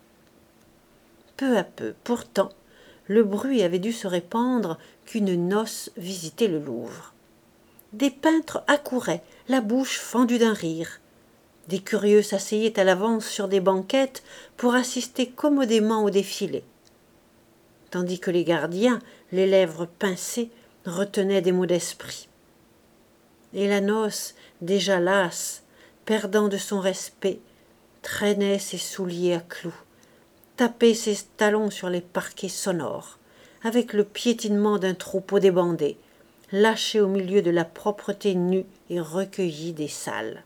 Peu à peu, pourtant, le bruit avait dû se répandre qu'une noce visitait le Louvre. Des peintres accouraient, la bouche fendue d'un rire. Des curieux s'asseyaient à l'avance sur des banquettes pour assister commodément au défilé. tandis que les gardiens, les lèvres pincées, retenaient des mots d'esprit. Et la noce, déjà lasse, perdant de son respect, traînait ses souliers à clous, tapait ses talons sur les parquets sonores, avec le piétinement d'un troupeau débandé, lâché au milieu de la propreté nue et recueillie des salles.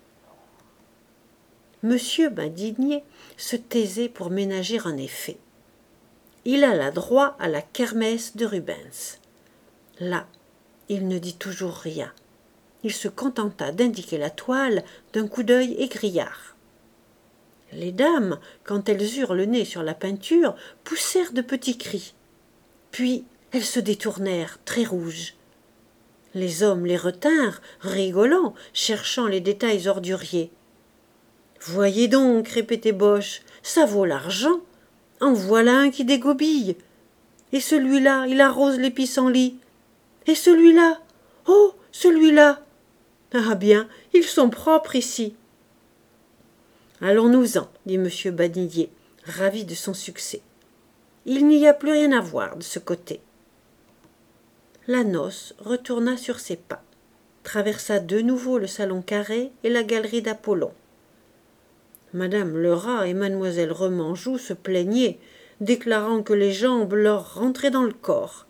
Monsieur Madinier se taisait pour ménager un effet. Il alla droit à la kermesse de Rubens. Là, il ne dit toujours rien. Il se contenta d'indiquer la toile d'un coup d'œil égrillard. Les dames, quand elles eurent le nez sur la peinture, poussèrent de petits cris. Puis elles se détournèrent, très rouges. Les hommes les retinrent, rigolant, cherchant les détails orduriers. « Voyez donc, répétait Boche, ça vaut l'argent. En voilà un qui dégobille. Et celui-là, il arrose les pissenlits. Et celui-là, oh, celui-là. Ah bien, ils sont propres ici. » Allons-nous-en, dit M. Badindier, ravi de son succès. Il n'y a plus rien à voir de ce côté. La noce retourna sur ses pas, traversa de nouveau le salon carré et la galerie d'Apollon. Madame Lerat et mademoiselle Remanjou se plaignaient, déclarant que les jambes leur rentraient dans le corps.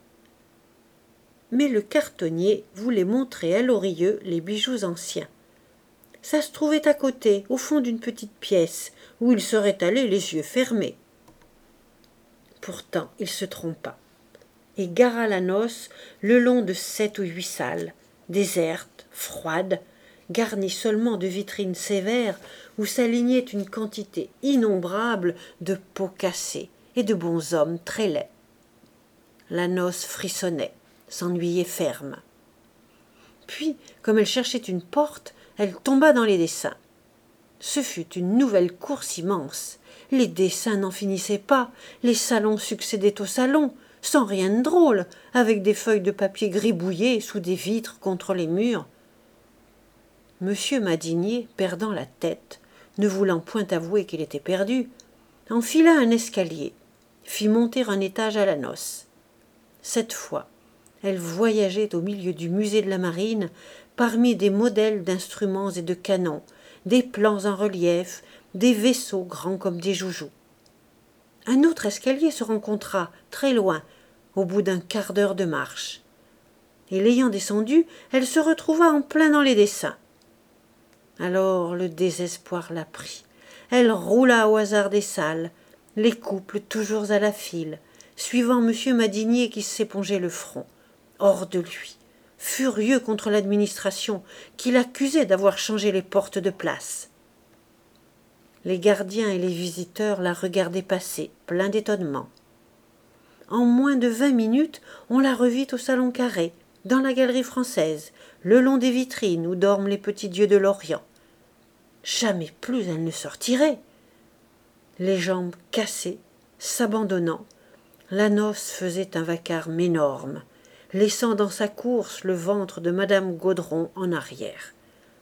Mais le cartonnier voulait montrer à Lorilleux les bijoux anciens. Ça se trouvait à côté, au fond d'une petite pièce, où il serait allé les yeux fermés. Pourtant, il se trompa, et gara la noce le long de sept ou huit salles, désertes, froides, garnies seulement de vitrines sévères, où s'alignait une quantité innombrable de pots cassés et de bonshommes très laids. La noce frissonnait, s'ennuyait ferme. Puis, comme elle cherchait une porte, elle tomba dans les dessins. Ce fut une nouvelle course immense. Les dessins n'en finissaient pas, les salons succédaient aux salons, sans rien de drôle, avec des feuilles de papier gribouillées sous des vitres contre les murs. Monsieur Madinier, perdant la tête, ne voulant point avouer qu'il était perdu, enfila un escalier, fit monter un étage à la noce. Cette fois, elle voyageait au milieu du musée de la marine, parmi des modèles d'instruments et de canons, des plans en relief, des vaisseaux grands comme des joujoux. Un autre escalier se rencontra, très loin, au bout d'un quart d'heure de marche. Et l'ayant descendu, elle se retrouva en plein dans les dessins. Alors le désespoir la prit. Elle roula au hasard des salles, les couples toujours à la file, suivant M. Madinier qui s'épongeait le front, hors de lui, furieux contre l'administration qui l'accusait d'avoir changé les portes de place. Les gardiens et les visiteurs la regardaient passer, pleins d'étonnement. En moins de vingt minutes, on la revit au salon carré, dans la galerie française, le long des vitrines où dorment les petits dieux de l'Orient. Jamais plus elle ne sortirait. Les jambes cassées, s'abandonnant, la noce faisait un vacarme énorme, laissant dans sa course le ventre de madame Gaudron en arrière.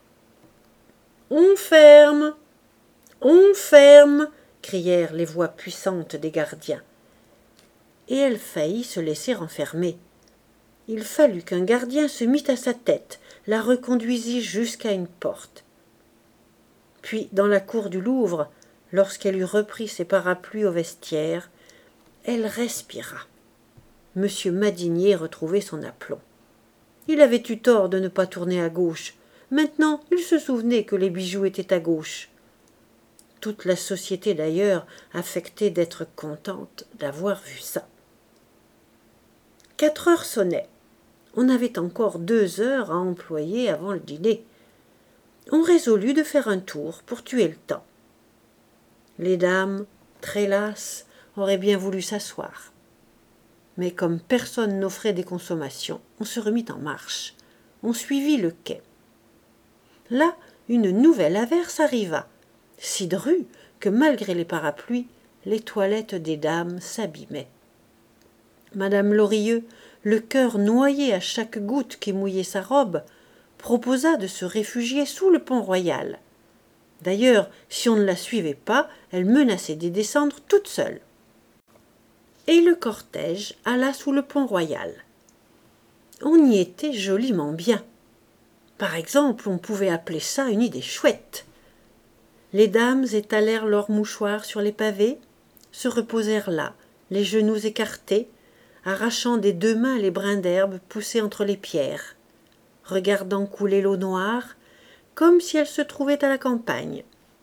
« On ferme ! On ferme !» crièrent les voix puissantes des gardiens. Et elle faillit se laisser enfermer. Il fallut qu'un gardien se mît à sa tête, la reconduisit jusqu'à une porte. Puis, dans la cour du Louvre, lorsqu'elle eut repris ses parapluies au vestiaire, elle respira. Monsieur Madinier retrouvait son aplomb. Il avait eu tort de ne pas tourner à gauche. Maintenant, il se souvenait que les bijoux étaient à gauche. Toute la société, d'ailleurs, affectait d'être contente d'avoir vu ça. Quatre heures sonnaient. On avait encore deux heures à employer avant le dîner. On résolut de faire un tour pour tuer le temps. Les dames, très lasses, auraient bien voulu s'asseoir. Mais comme personne n'offrait des consommations, on se remit en marche. On suivit le quai. Là, une nouvelle averse arriva, si drue que malgré les parapluies, les toilettes des dames s'abîmaient. Madame Lorilleux, le cœur noyé à chaque goutte qui mouillait sa robe, proposa de se réfugier sous le pont royal. D'ailleurs, si on ne la suivait pas, elle menaçait d'y descendre toute seule. et le cortège alla sous le pont royal. On y était joliment bien. Par exemple, on pouvait appeler ça une idée chouette. Les dames étalèrent leurs mouchoirs sur les pavés, se reposèrent là, les genoux écartés, arrachant des deux mains les brins d'herbe poussés entre les pierres, regardant couler l'eau noire, comme si elles se trouvaient à la campagne.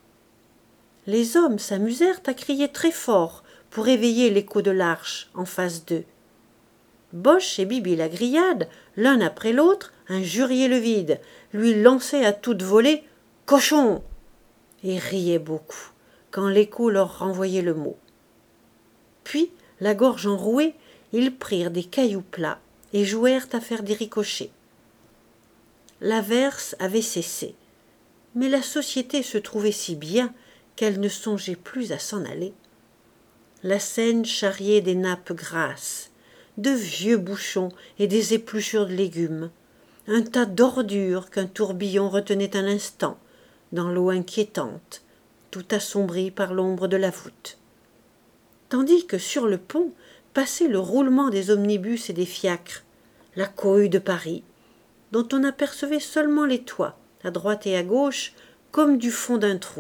Les hommes s'amusèrent à crier très fort pour éveiller l'écho de l'arche en face d'eux. Boche et Bibi la Grillade, l'un après l'autre, injuriaient le vide, lui lançaient à toute volée « Cochon !» et riaient beaucoup, quand l'écho leur renvoyait le mot. Puis, la gorge enrouée, ils prirent des cailloux plats et jouèrent à faire des ricochets. L'averse avait cessé, mais la société se trouvait si bien qu'elle ne songeait plus à s'en aller. La Seine charriait des nappes grasses, de vieux bouchons et des épluchures de légumes, un tas d'ordures qu'un tourbillon retenait un instant, dans l'eau inquiétante, tout assombrie par l'ombre de la voûte. Tandis que sur le pont passait le roulement des omnibus et des fiacres, la cohue de Paris, dont on apercevait seulement les toits, à droite et à gauche, comme du fond d'un trou.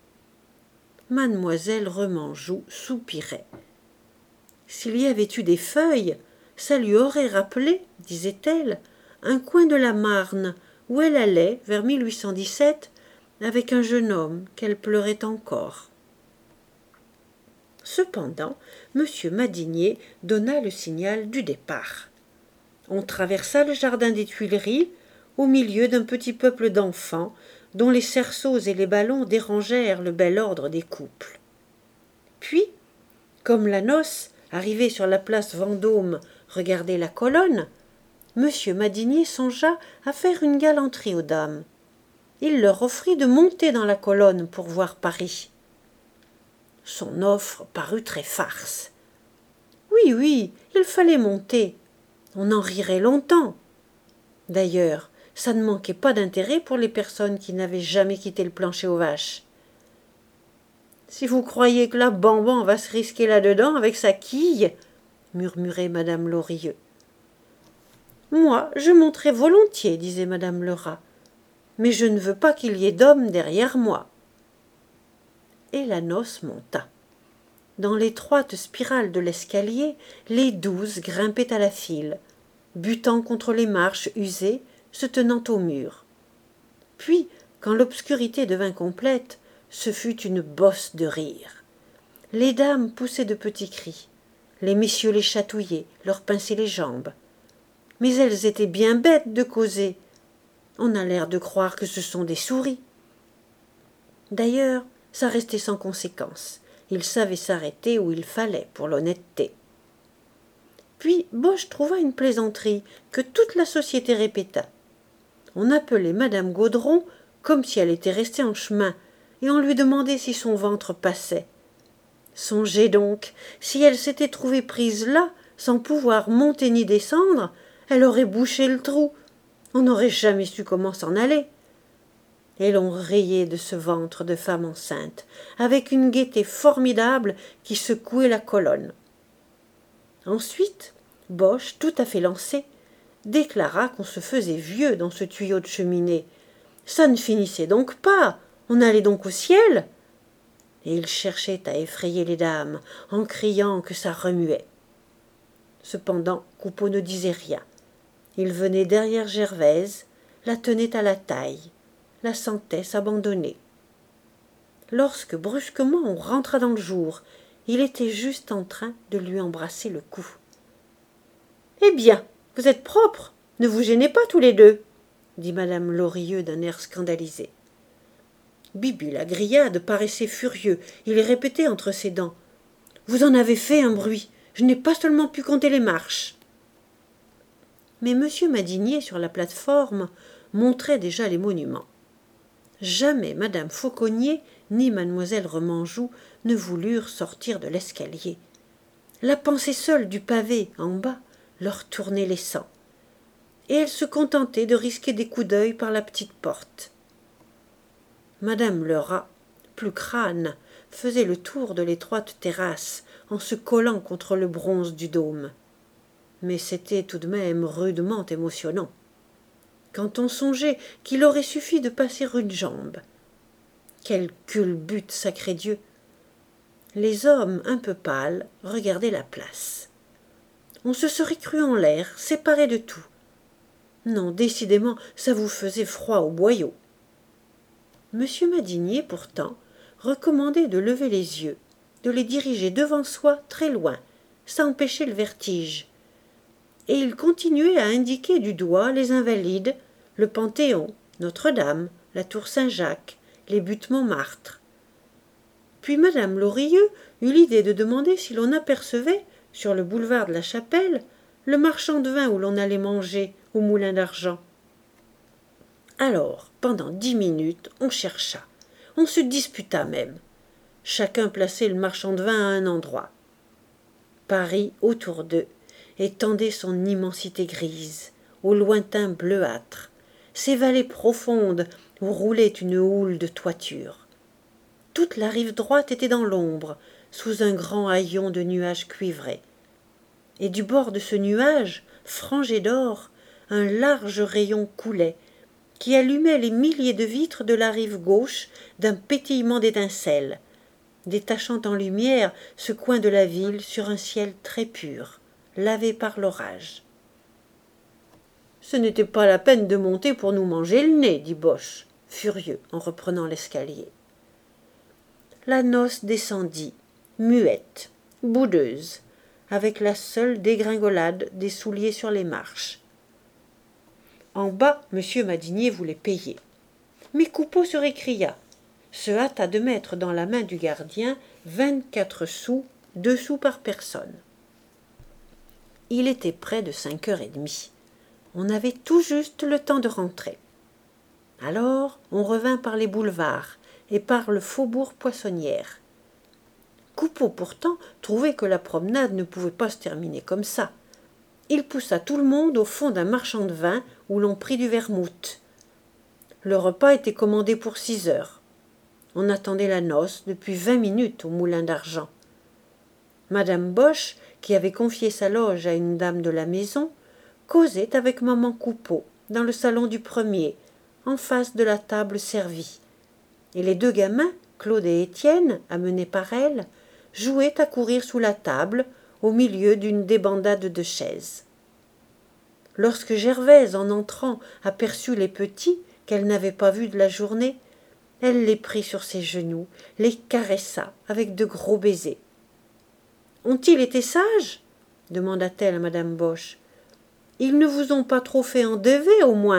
Mademoiselle Remanjou soupirait. S'il y avait eu des feuilles, ça lui aurait rappelé, disait-elle, un coin de la Marne où elle allait, vers mille huit cent dix-sept, avec un jeune homme qu'elle pleurait encore. Cependant, M. Madinier donna le signal du départ. On traversa le jardin des Tuileries, au milieu d'un petit peuple d'enfants, dont les cerceaux et les ballons dérangèrent le bel ordre des couples. Puis, comme la noce, arrivée sur la place Vendôme, regardait la colonne, M. Madinier songea à faire une galanterie aux dames. Il leur offrit de monter dans la colonne pour voir Paris. Son offre parut très farce. Oui, oui, il fallait monter. On en rirait longtemps. D'ailleurs, ça ne manquait pas d'intérêt pour les personnes qui n'avaient jamais quitté le plancher aux vaches. Si vous croyez que la Bamban va se risquer là-dedans avec sa quille, murmurait madame Lorilleux. Moi, je monterai volontiers, disait madame Lerat, mais je ne veux pas qu'il y ait d'hommes derrière moi. Et la noce monta. Dans l'étroite spirale de l'escalier, les douze grimpaient à la file, butant contre les marches usées, se tenant au mur. Puis, quand l'obscurité devint complète, ce fut une bosse de rire. Les dames poussaient de petits cris, les messieurs les chatouillaient, leur pinçaient les jambes. Mais elles étaient bien bêtes de causer. On a l'air de croire que ce sont des souris. D'ailleurs, ça restait sans conséquence. Ils savaient s'arrêter où il fallait pour l'honnêteté. Puis Boche trouva une plaisanterie que toute la société répéta. On appelait madame Gaudron comme si elle était restée en chemin, et on lui demandait si son ventre passait. Songez donc, si elle s'était trouvée prise là, sans pouvoir monter ni descendre, elle aurait bouché le trou. On n'aurait jamais su comment s'en aller. Et l'on riait de ce ventre de femme enceinte, avec une gaieté formidable qui secouait la colonne. Ensuite, Boche, tout à fait lancé, déclara qu'on se faisait vieux dans ce tuyau de cheminée. Ça ne finissait donc pas, on allait donc au ciel. Et il cherchait à effrayer les dames, en criant que ça remuait. Cependant, Coupeau ne disait rien. Il venait derrière Gervaise, la tenait à la taille, la sentait s'abandonner. Lorsque brusquement on rentra dans le jour, il était juste en train de lui embrasser le cou. « Eh bien, vous êtes propres, ne vous gênez pas tous les deux, » dit madame Lorilleux d'un air scandalisé. Bibi la Grillade paraissait furieux, il répétait entre ses dents. « Vous en avez fait un bruit, je n'ai pas seulement pu compter les marches. » Mais M. Madinier, sur la plateforme, montrait déjà les monuments. Jamais madame Fauconnier ni mademoiselle Remanjou ne voulurent sortir de l'escalier. La pensée seule du pavé, en bas, leur tournait les sangs. Et elles se contentaient de risquer des coups d'œil par la petite porte. Madame Lerat, plus crâne, faisait le tour de l'étroite terrasse en se collant contre le bronze du dôme. Mais c'était tout de même rudement émotionnant. Quand on songeait qu'il aurait suffi de passer une jambe. Quel culbute, sacré Dieu! Les hommes, un peu pâles, regardaient la place. On se serait cru en l'air, séparé de tout. Non, décidément, ça vous faisait froid au boyau. Monsieur Madinier, pourtant, recommandait de lever les yeux, de les diriger devant soi très loin, sans empêcher le vertige. Et il continuait à indiquer du doigt les Invalides, le Panthéon, Notre-Dame, la tour Saint-Jacques, les buttes Montmartre. Puis madame Lorilleux eut l'idée de demander si l'on apercevait, sur le boulevard de la Chapelle, le marchand de vin où l'on allait manger au Moulin d'Argent. Alors, pendant dix minutes, on chercha, on se disputa même. Chacun plaçait le marchand de vin à un endroit. Paris, autour d'eux, étendait son immensité grise, au lointain bleuâtre, ses vallées profondes où roulait une houle de toitures. Toute la rive droite était dans l'ombre, sous un grand haillon de nuages cuivrés. Et du bord de ce nuage, frangé d'or, un large rayon coulait, qui allumait les milliers de vitres de la rive gauche d'un pétillement d'étincelles, détachant en lumière ce coin de la ville sur un ciel très pur, lavé par l'orage. « Ce n'était pas la peine de monter pour nous manger le nez, dit Boche, furieux en reprenant l'escalier. La noce descendit, muette, boudeuse, avec la seule dégringolade des souliers sur les marches. En bas, monsieur Madinier voulait payer. Mais Coupeau se récria, se hâta de mettre dans la main du gardien vingt-quatre sous, deux sous par personne. Il était près de cinq heures et demie. On avait tout juste le temps de rentrer. Alors on revint par les boulevards et par le faubourg Poissonnière. Coupeau pourtant trouvait que la promenade ne pouvait pas se terminer comme ça. Il poussa tout le monde au fond d'un marchand de vin où l'on prit du vermouth. Le repas était commandé pour six heures. On attendait la noce depuis vingt minutes au Moulin d'Argent. Madame Boche, qui avait confié sa loge à une dame de la maison, causait avec maman Coupeau dans le salon du premier, en face de la table servie. Et les deux gamins, Claude et Étienne, amenés par elle, jouaient à courir sous la table, au milieu d'une débandade de chaises. Lorsque Gervaise, en entrant, aperçut les petits qu'elle n'avait pas vus de la journée, elle les prit sur ses genoux, les caressa avec de gros baisers. « Ont-ils été sages ?» demanda-t-elle à madame Boche. « Ils ne vous ont pas trop fait endever, au moins ?»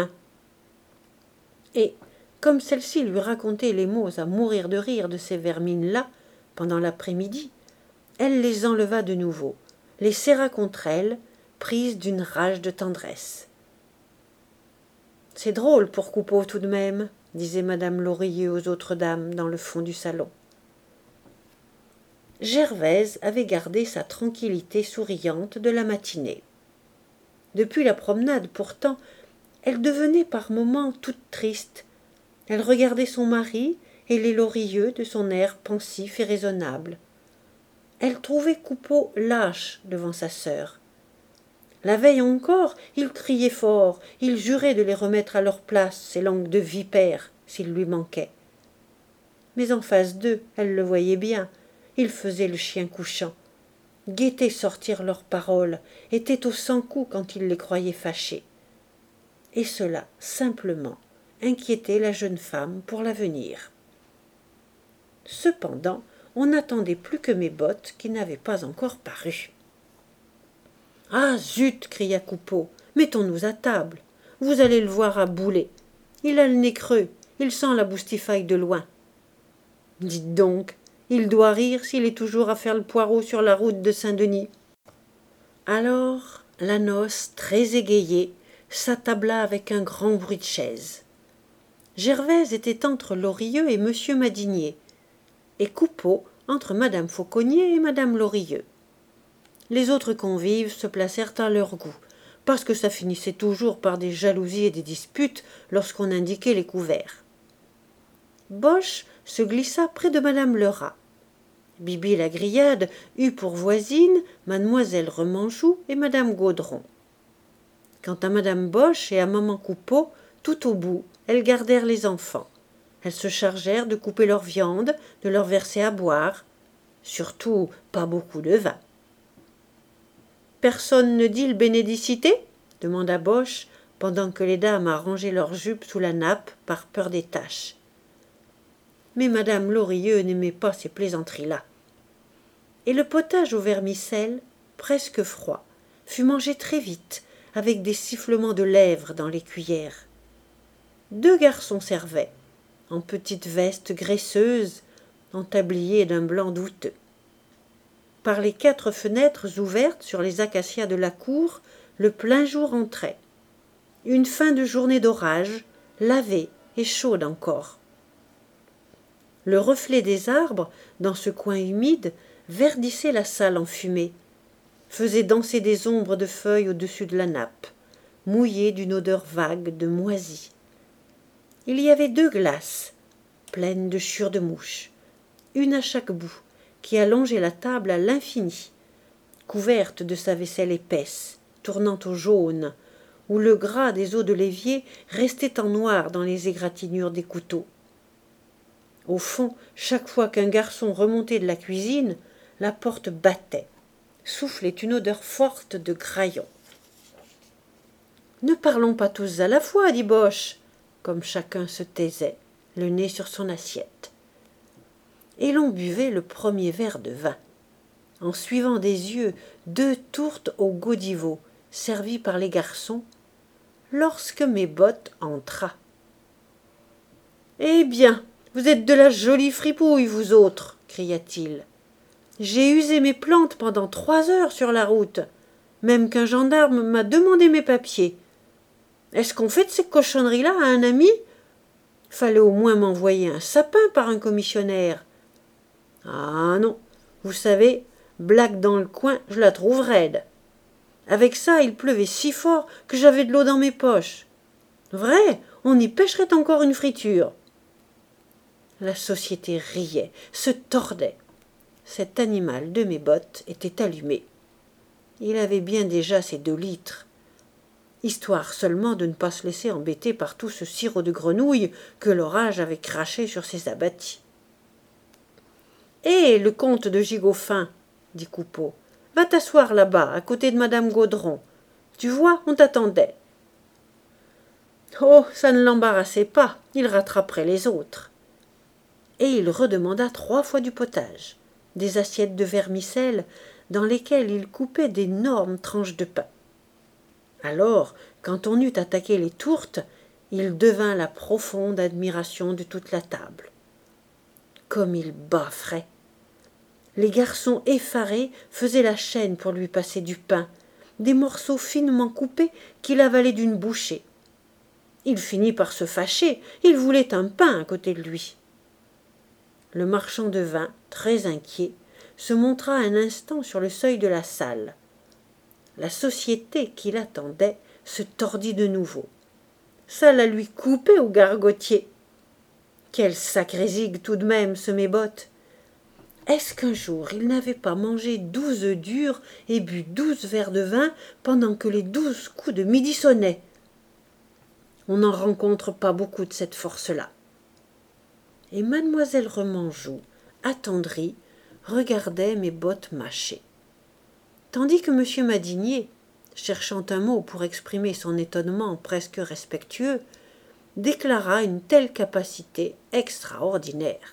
Et, comme celle-ci lui racontait les mots à mourir de rire de ces vermines-là, pendant l'après-midi, elle les enleva de nouveau, les serra contre elle, prise d'une rage de tendresse. « C'est drôle pour Coupeau tout de même, » disait madame Lorilleux aux autres dames dans le fond du salon. Gervaise avait gardé sa tranquillité souriante de la matinée. Depuis la promenade, pourtant, elle devenait par moments toute triste. Elle regardait son mari et les Lorilleux de son air pensif et raisonnable. Elle trouvait Coupeau lâche devant sa sœur. La veille encore, il criait fort, il jurait de les remettre à leur place, ces langues de vipères, s'il lui manquait. Mais en face d'eux, elle le voyait bien, il faisait le chien couchant. Guettait sortir leurs paroles, était au cent-coups quand il les croyait fâchés. Et cela, simplement, inquiétait la jeune femme pour l'avenir. Cependant, on n'attendait plus que mes bottes qui n'avaient pas encore paru. « Ah, zut !» cria Coupeau. « Mettons-nous à table. Vous allez le voir à bouler. Il a le nez creux, il sent la boustifaille de loin. » Dites donc, il doit rire s'il est toujours à faire le poireau sur la route de Saint-Denis. Alors, la noce, très égayée, s'attabla avec un grand bruit de chaises. Gervaise était entre Lorilleux et monsieur Madinier, et Coupeau entre madame Fauconnier et madame Lorilleux. Les autres convives se placèrent à leur goût, parce que ça finissait toujours par des jalousies et des disputes lorsqu'on indiquait les couverts. Boche se glissa près de madame Lerat, Bibi la Grillade eut pour voisines mademoiselle Remanjou et madame Gaudron. Quant à madame Boche et à maman Coupeau, tout au bout, elles gardèrent les enfants. Elles se chargèrent de couper leur viande, de leur verser à boire, surtout pas beaucoup de vin. « Personne ne dit le bénédicité » demanda Boche, pendant que les dames arrangeaient leurs jupes sous la nappe par peur des taches. Mais madame Lorilleux n'aimait pas ces plaisanteries-là. Et le potage au vermicelle, presque froid, fut mangé très vite, avec des sifflements de lèvres dans les cuillères. Deux garçons servaient, en petites vestes graisseuses, en tablier d'un blanc douteux. Par les quatre fenêtres ouvertes sur les acacias de la cour, le plein jour entrait. Une fin de journée d'orage, lavée et chaude encore. Le reflet des arbres, dans ce coin humide, verdissait la salle enfumée, faisait danser des ombres de feuilles au-dessus de la nappe, mouillée d'une odeur vague de moisi. Il y avait deux glaces, pleines de chure de mouches, une à chaque bout, qui allongeait la table à l'infini, couverte de sa vaisselle épaisse, tournant au jaune, où le gras des os de l'évier restait en noir dans les égratignures des couteaux. Au fond, chaque fois qu'un garçon remontait de la cuisine, la porte battait, soufflait une odeur forte de graillon. « Ne parlons pas tous à la fois, dit Boche, comme chacun se taisait, le nez sur son assiette. Et l'on buvait le premier verre de vin, en suivant des yeux deux tourtes au godiveau, servies par les garçons, lorsque Mes-Bottes entra. « Eh bien, vous êtes de la jolie fripouille, vous autres, cria-t-il. J'ai usé mes plantes pendant trois heures sur la route, même qu'un gendarme m'a demandé mes papiers. Est-ce qu'on fait de ces cochonneries-là à un ami? Fallait au moins m'envoyer un sapin par un commissionnaire. Ah non, vous savez, blague dans le coin, je la trouve raide. Avec ça, il pleuvait si fort que j'avais de l'eau dans mes poches. Vrai, on y pêcherait encore une friture. » La société riait, se tordait. Cet animal de Mes-Bottes était allumé. Il avait bien déjà ses deux litres. Histoire seulement de ne pas se laisser embêter par tout ce sirop de grenouille que l'orage avait craché sur ses abattis. « Hé, le comte de Gigoffin, dit Coupeau, va t'asseoir là-bas, à côté de madame Gaudron. Tu vois, on t'attendait. » Oh, ça ne l'embarrassait pas, il rattraperait les autres. Et il redemanda trois fois du potage, des assiettes de vermicelle dans lesquelles il coupait d'énormes tranches de pain. Alors, quand on eut attaqué les tourtes, il devint la profonde admiration de toute la table. Comme il bafferait! Les garçons effarés faisaient la chaîne pour lui passer du pain, des morceaux finement coupés qu'il avalait d'une bouchée. Il finit par se fâcher, il voulait un pain à côté de lui. Le marchand de vin, très inquiet, se montra un instant sur le seuil de la salle. La société qui l'attendait se tordit de nouveau. Ça la lui coupait au gargotier. Quelle sacrée zigue tout de même, ce Mes-Bottes! Est-ce qu'un jour il n'avait pas mangé douze œufs durs et bu douze verres de vin pendant que les douze coups de midi sonnaient? On n'en rencontre pas beaucoup de cette force-là. Et mademoiselle Remanjou, attendrie, regardait Mes-Bottes mâcher. Tandis que monsieur Madinier, cherchant un mot pour exprimer son étonnement presque respectueux, déclara une telle capacité extraordinaire.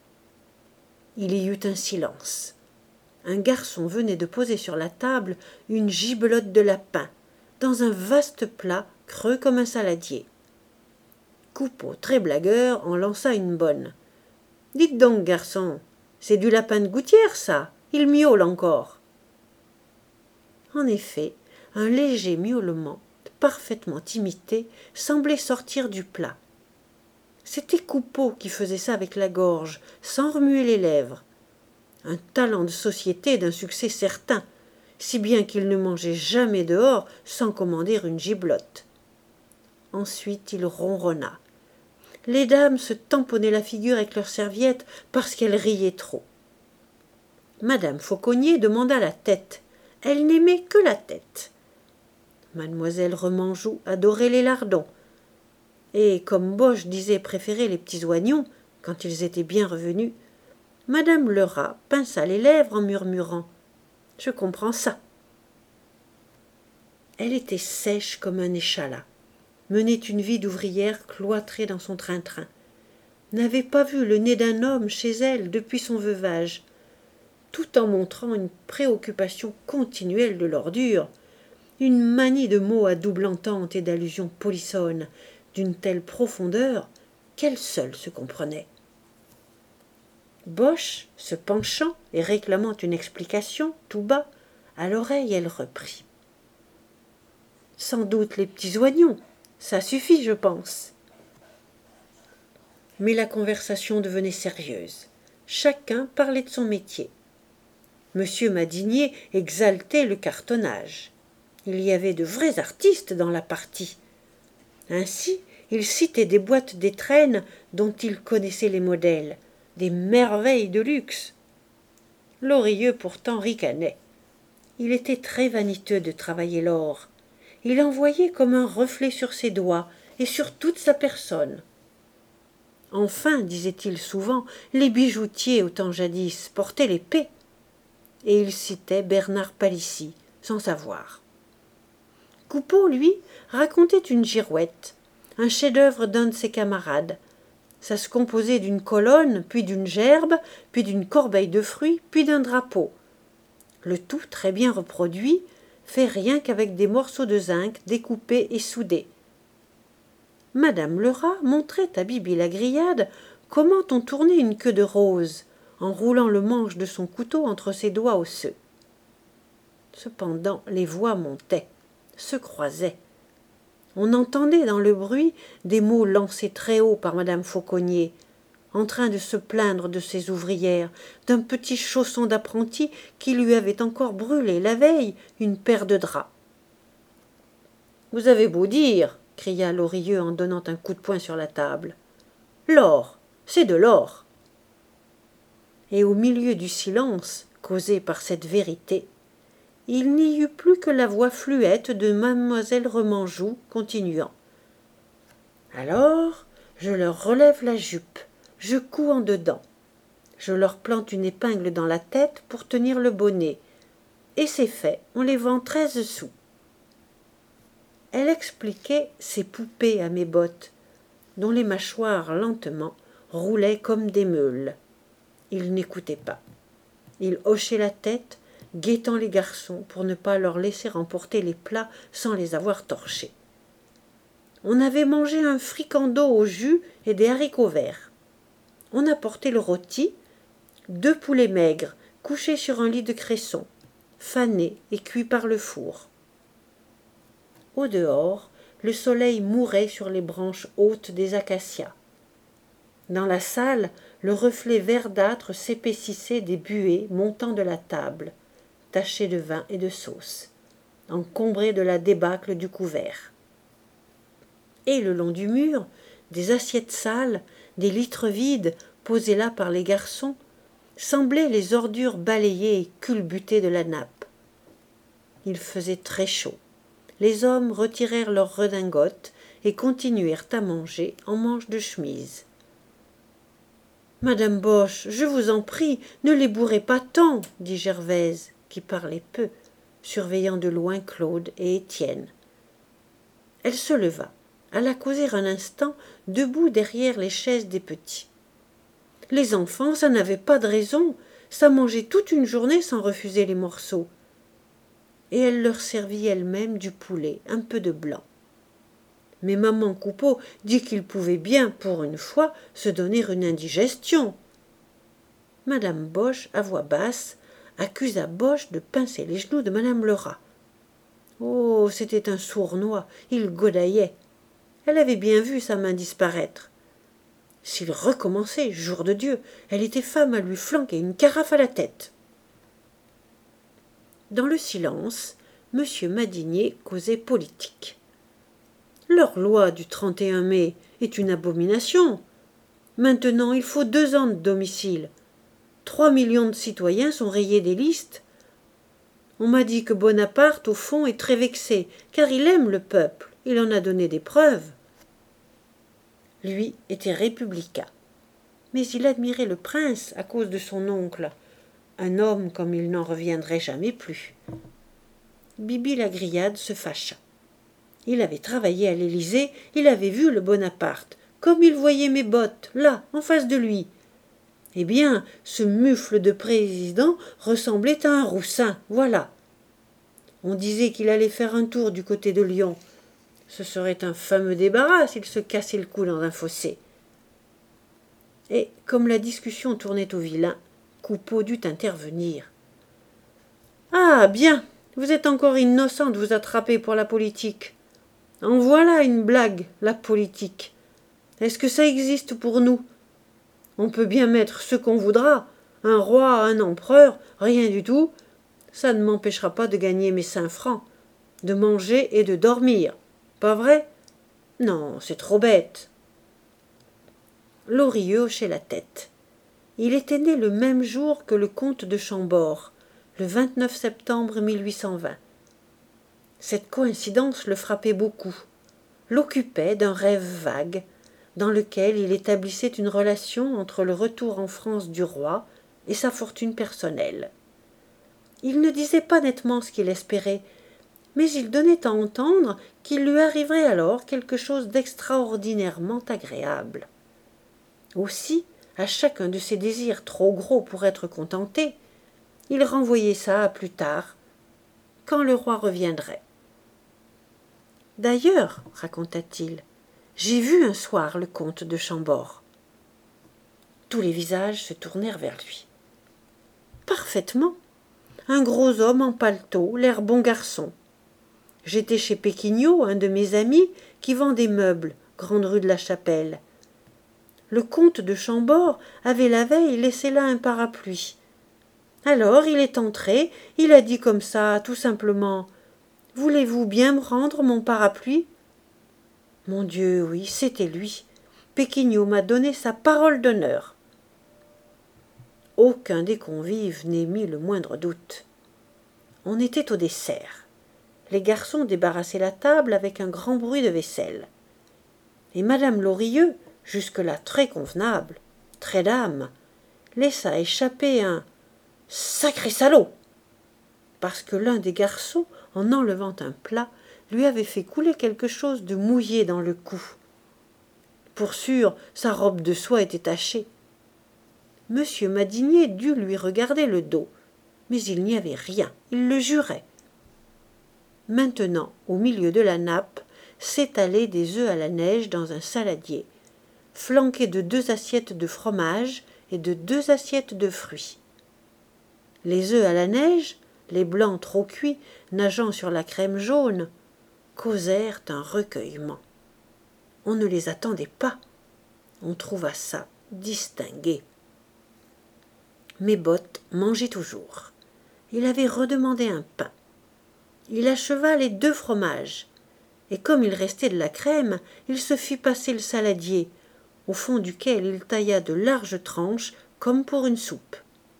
Il y eut un silence. Un garçon venait de poser sur la table une gibelotte de lapin, dans un vaste plat creux comme un saladier. Coupeau, très blagueur, en lança une bonne. « Dites donc, garçon, c'est du lapin de gouttière, ça, il miaule encore. » En effet, un léger miaulement, parfaitement imité, semblait sortir du plat. C'était Coupeau qui faisait ça avec la gorge, sans remuer les lèvres. Un talent de société d'un succès certain, si bien qu'il ne mangeait jamais dehors sans commander une gibelotte. Ensuite il ronronna. Les dames se tamponnaient la figure avec leurs serviettes parce qu'elles riaient trop. Madame Fauconnier demanda la tête. Elle n'aimait que la tête. Mademoiselle Remanjou adorait les lardons. Et comme Boche disait préférer les petits oignons, quand ils étaient bien revenus, Madame Lerat pinça les lèvres en murmurant « Je comprends ça ». Elle était sèche comme un échalas, menait une vie d'ouvrière cloîtrée dans son train-train, n'avait pas vu le nez d'un homme chez elle depuis son veuvage, tout en montrant une préoccupation continuelle de l'ordure, une manie de mots à double entente et d'allusions polissonnes d'une telle profondeur qu'elle seule se comprenait. Boche, se penchant et réclamant une explication tout bas, à l'oreille elle reprit. « Sans doute les petits oignons, ça suffit, je pense. » Mais la conversation devenait sérieuse. Chacun parlait de son métier. Monsieur Madinier exaltait le cartonnage. Il y avait de vrais artistes dans la partie. Ainsi, il citait des boîtes d'étrennes dont il connaissait les modèles, des merveilles de luxe. Lorilleux pourtant ricanait. Il était très vaniteux de travailler l'or. Il en voyait comme un reflet sur ses doigts et sur toute sa personne. Enfin, disait-il souvent, les bijoutiers au temps jadis portaient l'épée. Et il citait Bernard Palissy, sans savoir. Coupeau, lui, racontait une girouette, un chef-d'œuvre d'un de ses camarades. Ça se composait d'une colonne, puis d'une gerbe, puis d'une corbeille de fruits, puis d'un drapeau. Le tout très bien reproduit, fait rien qu'avec des morceaux de zinc découpés et soudés. Madame Lerat montrait à Bibi la Grillade comment on tournait une queue de rose, en roulant le manche de son couteau entre ses doigts osseux. Cependant, les voix montaient, se croisaient. On entendait dans le bruit des mots lancés très haut par Madame Fauconnier, en train de se plaindre de ses ouvrières, d'un petit chausson d'apprenti qui lui avait encore brûlé la veille une paire de draps. « Vous avez beau dire, » cria Lorilleux en donnant un coup de poing sur la table. « L'or, c'est de l'or !» Et au milieu du silence causé par cette vérité, il n'y eut plus que la voix fluette de mademoiselle Remanjou continuant. « Alors, je leur relève la jupe, je couds en dedans, je leur plante une épingle dans la tête pour tenir le bonnet, et c'est fait, on les vend treize sous. » Elle expliquait ses poupées à mes bottes, dont les mâchoires lentement roulaient comme des meules. Il n'écoutait pas. Il hochait la tête, guettant les garçons pour ne pas leur laisser emporter les plats sans les avoir torchés. On avait mangé un fricando au jus et des haricots verts. On apportait le rôti, deux poulets maigres couchés sur un lit de cresson, fanés et cuits par le four. Au dehors, le soleil mourait sur les branches hautes des acacias. Dans la salle, le reflet verdâtre s'épaississait des buées montant de la table, tachées de vin et de sauce, encombrées de la débâcle du couvert. Et le long du mur, des assiettes sales, des litres vides posés là par les garçons, semblaient les ordures balayées et culbutées de la nappe. Il faisait très chaud. Les hommes retirèrent leurs redingotes et continuèrent à manger en manches de chemise. « Madame Boche, je vous en prie, ne les bourrez pas tant, » dit Gervaise, qui parlait peu, surveillant de loin Claude et Étienne. Elle se leva, alla causer un instant, debout derrière les chaises des petits. Les enfants, ça n'avait pas de raison, ça mangeait toute une journée sans refuser les morceaux. Et elle leur servit elle-même du poulet, un peu de blanc. Mais maman Coupeau dit qu'il pouvait bien, pour une fois, se donner une indigestion. Madame Boche, à voix basse, accusa Boche de pincer les genoux de Madame Lerat. Oh, c'était un sournois, il godaillait. Elle avait bien vu sa main disparaître. S'il recommençait, jour de Dieu, elle était femme à lui flanquer une carafe à la tête. Dans le silence, Monsieur Madinier causait politique. Leur loi du trente et un mai est une abomination. Maintenant, il faut deux ans de domicile. Trois millions de citoyens sont rayés des listes. On m'a dit que Bonaparte, au fond, est très vexé, car il aime le peuple. Il en a donné des preuves. Lui était républicain. Mais il admirait le prince à cause de son oncle, un homme comme il n'en reviendrait jamais plus. Bibi-la-Grillade se fâcha. Il avait travaillé à l'Élysée, il avait vu le Bonaparte, comme il voyait mes bottes, là, en face de lui. Eh bien, ce mufle de président ressemblait à un roussin, voilà. On disait qu'il allait faire un tour du côté de Lyon. Ce serait un fameux débarras s'il se cassait le cou dans un fossé. Et, comme la discussion tournait au vilain, Coupeau dut intervenir. « Ah, bien, vous êtes encore innocent de vous attraper pour la politique. En voilà une blague, la politique. Est-ce que ça existe pour nous ? On peut bien mettre ce qu'on voudra, un roi, un empereur, rien du tout. Ça ne m'empêchera pas de gagner mes cinq francs, de manger et de dormir. Pas vrai ? Non, c'est trop bête. » Lorilleux hochait la tête. Il était né le même jour que le comte de Chambord, le vingt-neuf septembre mille huit cent vingt. Cette coïncidence le frappait beaucoup, l'occupait d'un rêve vague, dans lequel il établissait une relation entre le retour en France du roi et sa fortune personnelle. Il ne disait pas nettement ce qu'il espérait, mais il donnait à entendre qu'il lui arriverait alors quelque chose d'extraordinairement agréable. Aussi, à chacun de ses désirs trop gros pour être contentés, il renvoyait ça à plus tard, quand le roi reviendrait. « D'ailleurs, raconta-t-il, j'ai vu un soir le comte de Chambord. » Tous les visages se tournèrent vers lui. « Parfaitement. Un gros homme en paletot, l'air bon garçon. J'étais chez Péquignot, un de mes amis, qui vend des meubles, grande rue de la Chapelle. Le comte de Chambord avait la veille laissé là un parapluie. Alors il est entré, il a dit comme ça, tout simplement « Voulez-vous bien me rendre mon parapluie ?» Mon Dieu, oui, c'était lui. Péquignot m'a donné sa parole d'honneur. Aucun des convives n'émit le moindre doute. On était au dessert. Les garçons débarrassaient la table avec un grand bruit de vaisselle. Et madame Lorilleux, jusque-là très convenable, très dame, laissa échapper un « sacré salaud !» parce que l'un des garçons, en enlevant un plat, lui avait fait couler quelque chose de mouillé dans le cou. Pour sûr, sa robe de soie était tachée. Monsieur Madinier dut lui regarder le dos, mais il n'y avait rien, il le jurait. Maintenant, au milieu de la nappe, s'étalaient des œufs à la neige dans un saladier, flanqués de deux assiettes de fromage et de deux assiettes de fruits. Les œufs à la neige, les blancs trop cuits, nageant sur la crème jaune, causèrent un recueillement. On ne les attendait pas. On trouva ça distingué. Mes-Bottes mangeait toujours. Il avait redemandé un pain. Il acheva les deux fromages, et comme il restait de la crème, il se fit passer le saladier, au fond duquel il tailla de larges tranches comme pour une soupe.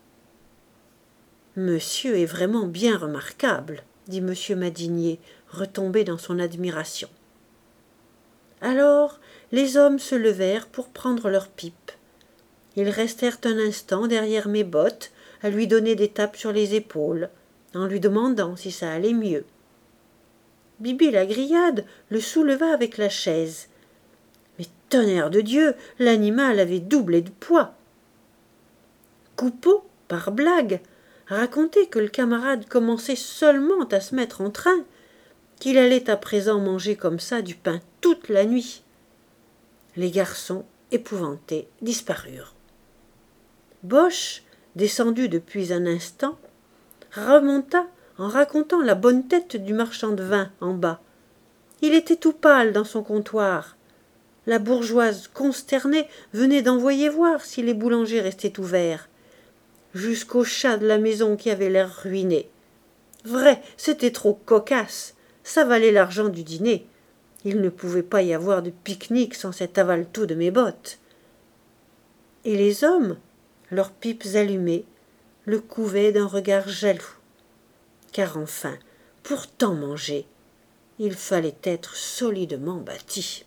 « Monsieur est vraiment bien remarquable, » dit monsieur Madinier, retombé dans son admiration. Alors les hommes se levèrent pour prendre leurs pipes. Ils restèrent un instant derrière Mes-Bottes, à lui donner des tapes sur les épaules, en lui demandant si ça allait mieux. Bibi-la-Grillade le souleva avec la chaise. Mais tonnerre de Dieu, l'animal avait doublé de poids. Coupeau, par blague, racontait que le camarade commençait seulement à se mettre en train, qu'il allait à présent manger comme ça du pain toute la nuit. Les garçons, épouvantés, disparurent. Boche, descendu depuis un instant, remonta en racontant la bonne tête du marchand de vin en bas. Il était tout pâle dans son comptoir. La bourgeoise consternée venait d'envoyer voir si les boulangers restaient ouverts, jusqu'au chat de la maison qui avait l'air ruiné. Vrai, c'était trop cocasse, ça valait l'argent du dîner. Il ne pouvait pas y avoir de pique-nique sans cet aval-tout de Mes-Bottes. Et les hommes, leurs pipes allumées, le couvaient d'un regard jaloux. Car enfin, pour tant manger, il fallait être solidement bâti.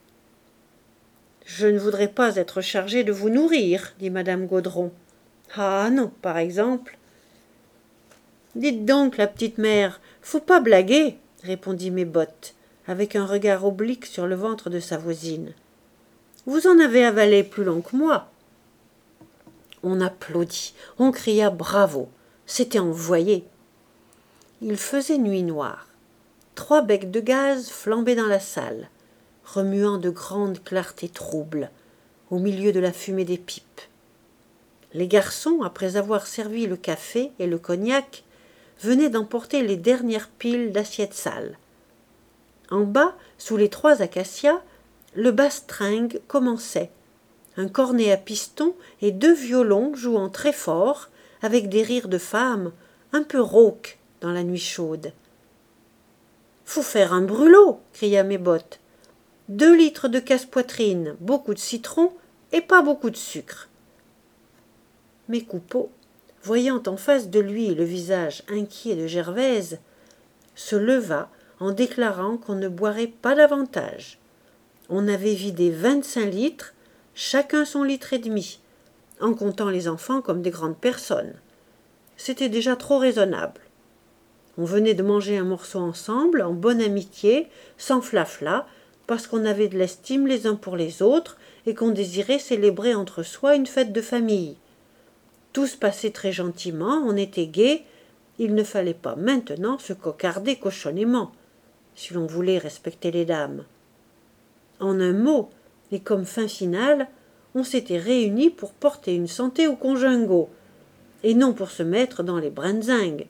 « Je ne voudrais pas être chargée de vous nourrir, dit madame Gaudron. Ah non, par exemple. Dites donc, la petite mère, faut pas blaguer, répondit Mes-Bottes, avec un regard oblique sur le ventre de sa voisine. Vous en avez avalé plus long que moi. On applaudit, on cria bravo, c'était envoyé. Il faisait nuit noire. Trois becs de gaz flambaient dans la salle, remuant de grandes clartés troubles, au milieu de la fumée des pipes. Les garçons, après avoir servi le café et le cognac, venaient d'emporter les dernières piles d'assiettes sales. En bas, sous les trois acacias, le bastringue commençait. Un cornet à piston et deux violons jouant très fort, avec des rires de femmes, un peu rauques dans la nuit chaude. « Faut faire un brûlot !» cria Mes-Bottes. « Deux litres de casse-poitrine, beaucoup de citron et pas beaucoup de sucre. » Mais Coupeau, voyant en face de lui le visage inquiet de Gervaise, se leva en déclarant qu'on ne boirait pas davantage. On avait vidé vingt-cinq litres, chacun son litre et demi, en comptant les enfants comme des grandes personnes. C'était déjà trop raisonnable. On venait de manger un morceau ensemble, en bonne amitié, sans flafla, parce qu'on avait de l'estime les uns pour les autres et qu'on désirait célébrer entre soi une fête de famille. Tout se passait très gentiment, on était gais, il ne fallait pas maintenant se cocarder cochonnément, si l'on voulait respecter les dames. En un mot, et comme fin finale, on s'était réunis pour porter une santé aux conjungaux, et non pour se mettre dans les brenzingues.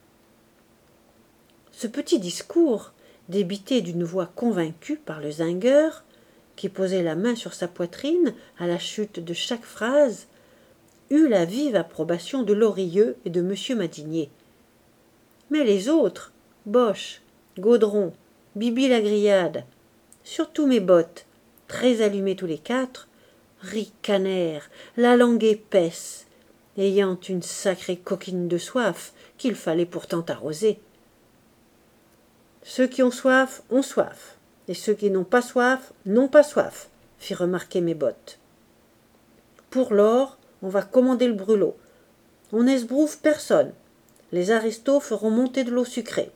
Ce petit discours, débité d'une voix convaincue par le zingueur, qui posait la main sur sa poitrine à la chute de chaque phrase, eut la vive approbation de Lorilleux et de monsieur Madinier. Mais les autres, Boche, Gaudron, Bibi la Grillade, surtout Mes-Bottes, très allumés tous les quatre, ricanèrent, la langue épaisse, ayant une sacrée coquine de soif qu'il fallait pourtant arroser. Ceux qui ont soif ont soif, et ceux qui n'ont pas soif n'ont pas soif, fit remarquer Mes-Bottes. Pour l'or, on va commander le brûlot. On n'esbrouffe personne. Les aristos feront monter de l'eau sucrée.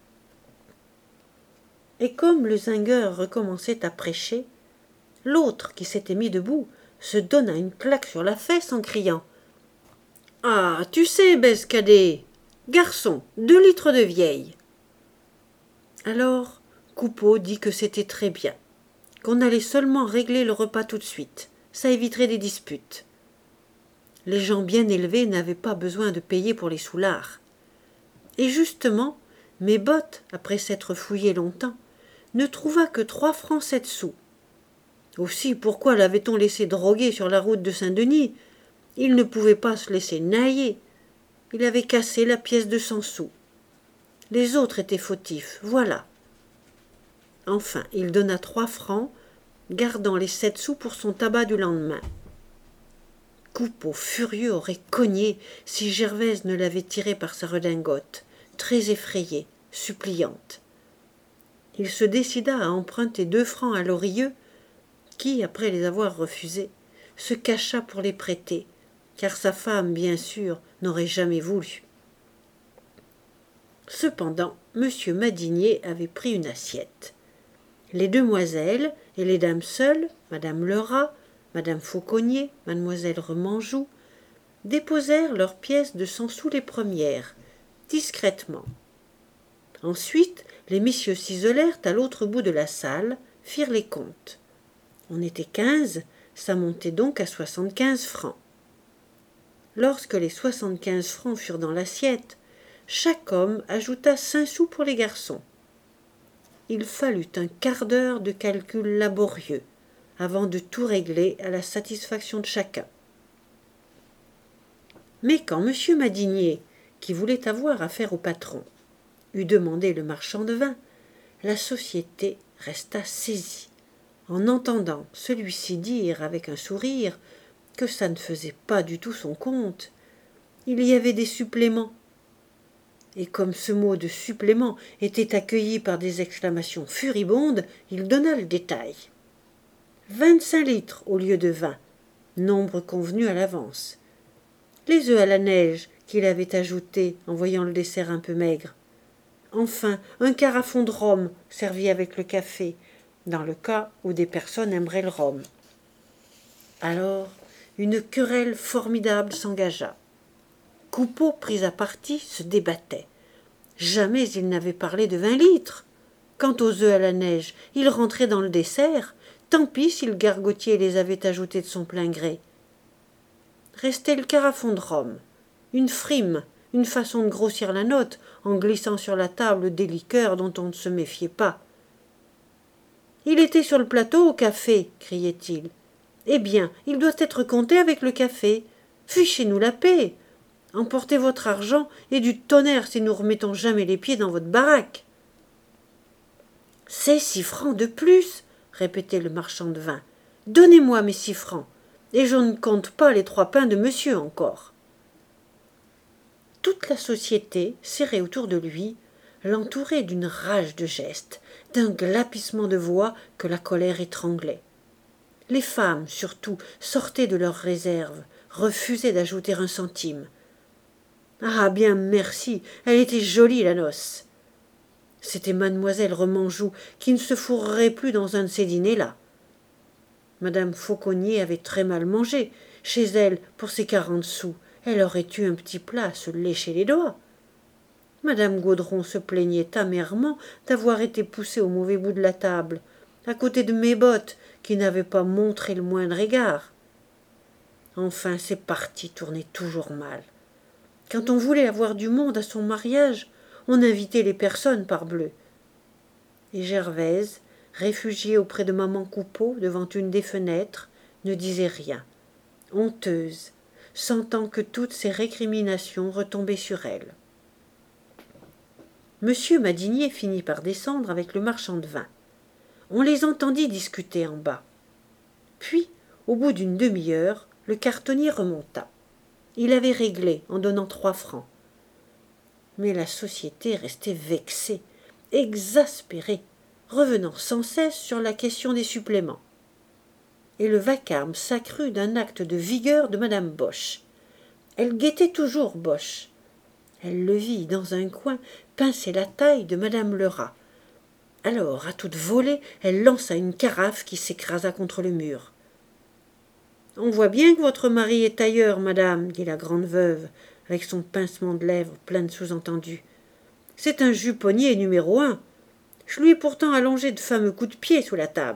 Et comme le zingueur recommençait à prêcher, l'autre, qui s'était mis debout, se donna une claque sur la fesse en criant « Ah, tu sais, Bescadet, garçon, deux litres de vieille !» Alors, Coupeau dit que c'était très bien, qu'on allait seulement régler le repas tout de suite, ça éviterait des disputes. Les gens bien élevés n'avaient pas besoin de payer pour les soulards. Et justement, Mes-Bottes, après s'être fouillé longtemps, ne trouva que trois francs sept sous. Aussi, pourquoi l'avait-on laissé droguer sur la route de Saint-Denis? Il ne pouvait pas se laisser nailler. Il avait cassé la pièce de cent sous. Les autres étaient fautifs, voilà. Enfin, il donna trois francs, gardant les sept sous pour son tabac du lendemain. Coupeau furieux aurait cogné si Gervaise ne l'avait tiré par sa redingote, très effrayée, suppliante. Il se décida à emprunter deux francs à Lorilleux, qui, après les avoir refusés, se cacha pour les prêter, car sa femme, bien sûr, n'aurait jamais voulu. Cependant, monsieur Madinier avait pris une assiette. Les demoiselles et les dames seules, madame Lerat, madame Fauconnier, mademoiselle Remanjou, déposèrent leurs pièces de cent sous les premières, discrètement. Ensuite, les messieurs s'isolèrent à l'autre bout de la salle, firent les comptes. On était quinze, ça montait donc à soixante-quinze francs. Lorsque les soixante-quinze francs furent dans l'assiette, chaque homme ajouta cinq sous pour les garçons. Il fallut un quart d'heure de calcul laborieux avant de tout régler à la satisfaction de chacun. Mais quand monsieur Madinier, qui voulait avoir affaire au patron, eut demandé le marchand de vin, la société resta saisie, en entendant celui-ci dire avec un sourire que ça ne faisait pas du tout son compte. Il y avait des suppléments. Et comme ce mot de supplément était accueilli par des exclamations furibondes, il donna le détail. Vingt-cinq litres au lieu de vingt, nombre convenu à l'avance. Les œufs à la neige qu'il avait ajoutés en voyant le dessert un peu maigre. Enfin, un carafon de rhum servi avec le café, dans le cas où des personnes aimeraient le rhum. Alors, une querelle formidable s'engagea. Coupeau, pris à partie, se débattait. Jamais il n'avait parlé de vingt litres. Quant aux œufs à la neige, ils rentraient dans le dessert. Tant pis si le gargotier les avait ajoutés de son plein gré. Restait le carafon de rhum. Une frime, une façon de grossir la note en glissant sur la table des liqueurs dont on ne se méfiait pas. « Il était sur le plateau au café, criait-il. Eh bien, il doit être compté avec le café. Fichez-nous la paix. Emportez votre argent et du tonnerre si nous remettons jamais les pieds dans votre baraque. »« C'est six francs de plus, » répétait le marchand de vin. « Donnez-moi mes six francs, et je ne compte pas les trois pains de monsieur encore. » Toute la société, serrée autour de lui, l'entourait d'une rage de gestes, d'un glapissement de voix que la colère étranglait. Les femmes, surtout, sortaient de leurs réserves, refusaient d'ajouter un centime. Ah bien, merci, elle était jolie, la noce. C'était mademoiselle Remanjou qui ne se fourrerait plus dans un de ces dîners-là. Madame Fauconnier avait très mal mangé. Chez elle, pour ses quarante sous, elle aurait eu un petit plat à se lécher les doigts. Madame Gaudron se plaignait amèrement d'avoir été poussée au mauvais bout de la table, à côté de mes bottes, qui n'avaient pas montré le moindre égard. Enfin, ces parties tournaient toujours mal. Quand on voulait avoir du monde à son mariage, on invitait les personnes parbleu. Et Gervaise, réfugiée auprès de maman Coupeau devant une des fenêtres, ne disait rien, honteuse, sentant que toutes ces récriminations retombaient sur elle. Monsieur Madinier finit par descendre avec le marchand de vin. On les entendit discuter en bas. Puis, au bout d'une demi-heure, le cartonnier remonta. Il avait réglé en donnant trois francs. Mais la société restait vexée, exaspérée, revenant sans cesse sur la question des suppléments. Et le vacarme s'accrut d'un acte de vigueur de madame Boche. Elle guettait toujours Boche. Elle le vit dans un coin pincer la taille de madame Lerat. Alors, à toute volée, elle lança une carafe qui s'écrasa contre le mur. « On voit bien que votre mari est tailleur, madame, » dit la grande veuve, avec son pincement de lèvres plein de sous-entendus. « C'est un juponnier numéro un. Je lui ai pourtant allongé de fameux coups de pied sous la table. »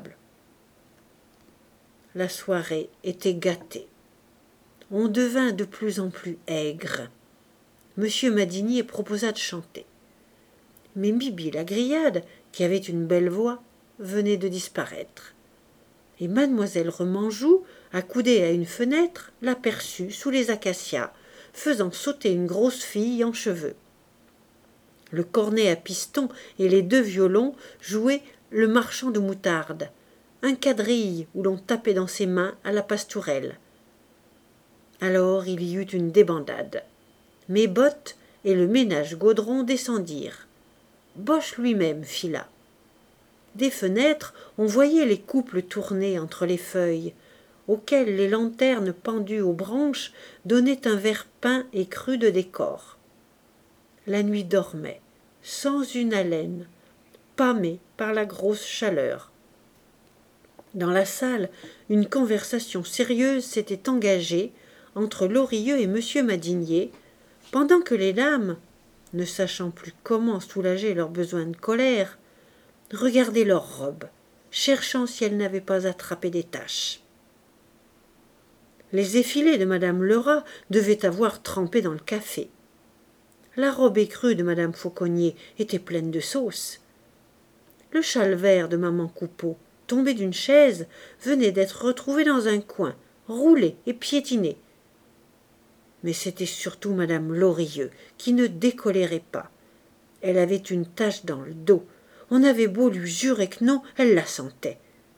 La soirée était gâtée. On devint de plus en plus aigre. Monsieur Madinier proposa de chanter. Mais Bibi la grillade, qui avait une belle voix, venait de disparaître. Et mademoiselle Remanjou, accoudée à une fenêtre, l'aperçut sous les acacias, faisant sauter une grosse fille en cheveux. Le cornet à piston et les deux violons jouaient le marchand de moutarde, un quadrille où l'on tapait dans ses mains à la pastourelle. Alors il y eut une débandade. Mes bottes et le ménage Gaudron descendirent. Boche lui-même fila. Des fenêtres, on voyait les couples tourner entre les feuilles, auxquelles les lanternes pendues aux branches donnaient un vert peint et cru de décor. La nuit dormait, sans une haleine, pâmée par la grosse chaleur. Dans la salle, une conversation sérieuse s'était engagée entre Lorilleux et monsieur Madinier, pendant que les dames, ne sachant plus comment soulager leurs besoins de colère, regardaient leurs robes, cherchant si elles n'avaient pas attrapé des taches. Les effilés de madame Lerat devaient avoir trempé dans le café. La robe écrue de madame Fauconnier était pleine de sauce. Le châle vert de maman Coupeau, tombé d'une chaise, venait d'être retrouvé dans un coin, roulé et piétiné. Mais c'était surtout madame Lorilleux qui ne décolérait pas. Elle avait une tache dans le dos. On avait beau lui jurer que non, elle la sentait.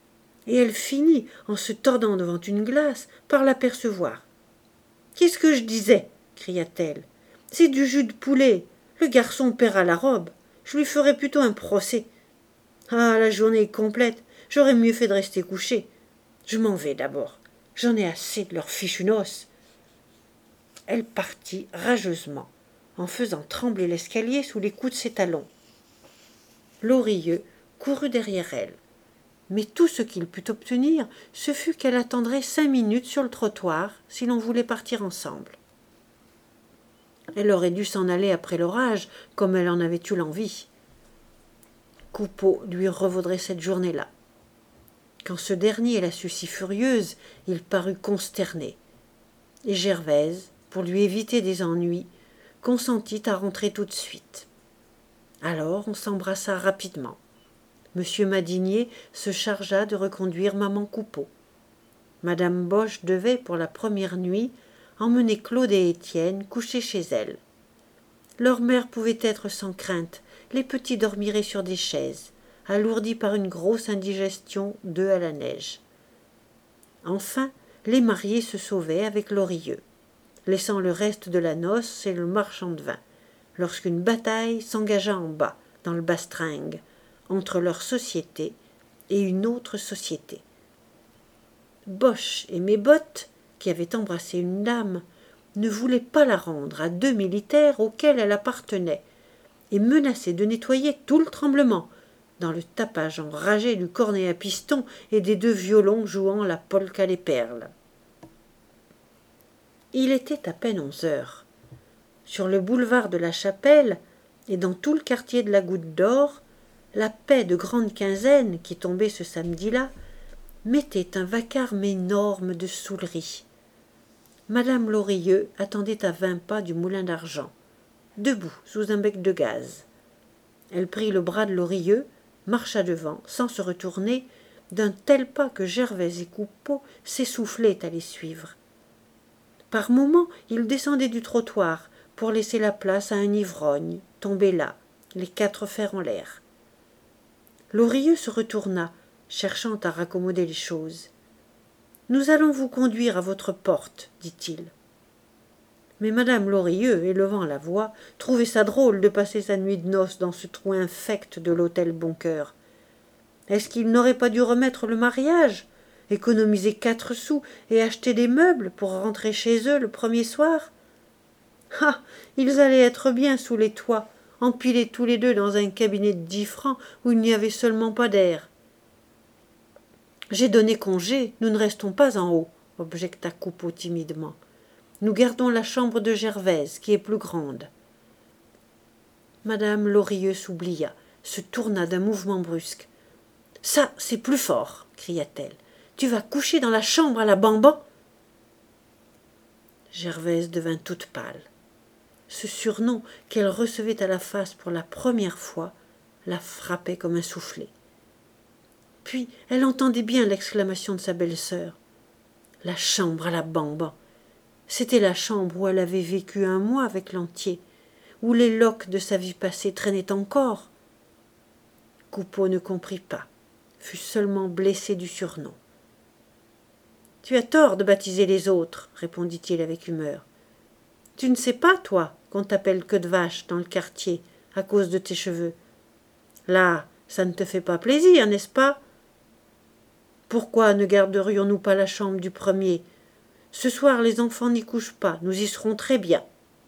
et elle finit, en se tordant devant une glace, par l'apercevoir. « Qu'est-ce que je disais » cria-t-elle. « C'est du jus de poulet. Le garçon paiera la robe. Je lui ferai plutôt un procès. Ah, la journée est complète. J'aurais mieux fait de rester couchée. Je m'en vais d'abord. J'en ai assez de leur fichue noce. » Elle partit rageusement, en faisant trembler l'escalier sous les coups de ses talons. Lorilleux courut derrière elle. Mais tout ce qu'il put obtenir, ce fut qu'elle attendrait cinq minutes sur le trottoir si l'on voulait partir ensemble. Elle aurait dû s'en aller après l'orage, comme elle en avait eu l'envie. Coupeau lui revaudrait cette journée-là. Quand ce dernier la sut si furieuse, il parut consterné. Et Gervaise, pour lui éviter des ennuis, consentit à rentrer tout de suite. Alors on s'embrassa rapidement. Monsieur Madinier se chargea de reconduire maman Coupeau. Madame Boche devait, pour la première nuit, emmener Claude et Étienne coucher chez elle. Leur mère pouvait être sans crainte, les petits dormiraient sur des chaises, alourdis par une grosse indigestion d'œufs à la neige. Enfin, les mariés se sauvaient avec Lorilleux, laissant le reste de la noce et le marchand de vin, lorsqu'une bataille s'engagea en bas, dans le bastringue, entre leur société et une autre société. Boche et Mes-Bottes, qui avaient embrassé une dame, ne voulaient pas la rendre à deux militaires auxquels elle appartenait, et menaçaient de nettoyer tout le tremblement, dans le tapage enragé du cornet à piston et des deux violons jouant la polka les perles. Il était à peine onze heures. Sur le boulevard de la Chapelle, et dans tout le quartier de la Goutte d'Or, la paix de grande quinzaine, qui tombait ce samedi-là, mettait un vacarme énorme de saoulerie. Madame Lorilleux attendait à vingt pas du moulin d'argent, debout sous un bec de gaz. Elle prit le bras de Lorilleux, marcha devant, sans se retourner, d'un tel pas que Gervaise et Coupeau s'essoufflaient à les suivre. Par moments, ils descendaient du trottoir pour laisser la place à un ivrogne, tombé là, les quatre fers en l'air. Lorilleux se retourna, cherchant à raccommoder les choses. « Nous allons vous conduire à votre porte, dit-il. » Mais madame Lorilleux, élevant la voix, trouvait ça drôle de passer sa nuit de noces dans ce trou infect de l'hôtel Boncoeur. Est-ce qu'il n'aurait pas dû remettre le mariage, économiser quatre sous et acheter des meubles pour rentrer chez eux le premier soir? Ah, ils allaient être bien sous les toits, empilés tous les deux dans un cabinet de dix francs où il n'y avait seulement pas d'air. « J'ai donné congé, nous ne restons pas en haut, » objecta Coupeau timidement. « Nous gardons la chambre de Gervaise, qui est plus grande. » Madame Lorilleux s'oublia, se tourna d'un mouvement brusque. « Ça, c'est plus fort !» cria-t-elle. « Tu vas coucher dans la chambre à la Bamban ?» Gervaise devint toute pâle. Ce surnom qu'elle recevait à la face pour la première fois la frappait comme un soufflet. Puis elle entendait bien l'exclamation de sa belle-sœur. La chambre à la Bamban. C'était la chambre où elle avait vécu un mois avec Lantier, où les loques de sa vie passée traînaient encore. Coupeau ne comprit pas, fut seulement blessé du surnom. « Tu as tort de baptiser les autres, répondit-il avec humeur. Tu ne sais pas, toi, qu'on t'appelle queue de vache dans le quartier à cause de tes cheveux. Là, ça ne te fait pas plaisir, n'est-ce pas? Pourquoi ne garderions-nous pas la chambre du premier? Ce soir, les enfants n'y couchent pas, nous y serons très bien. »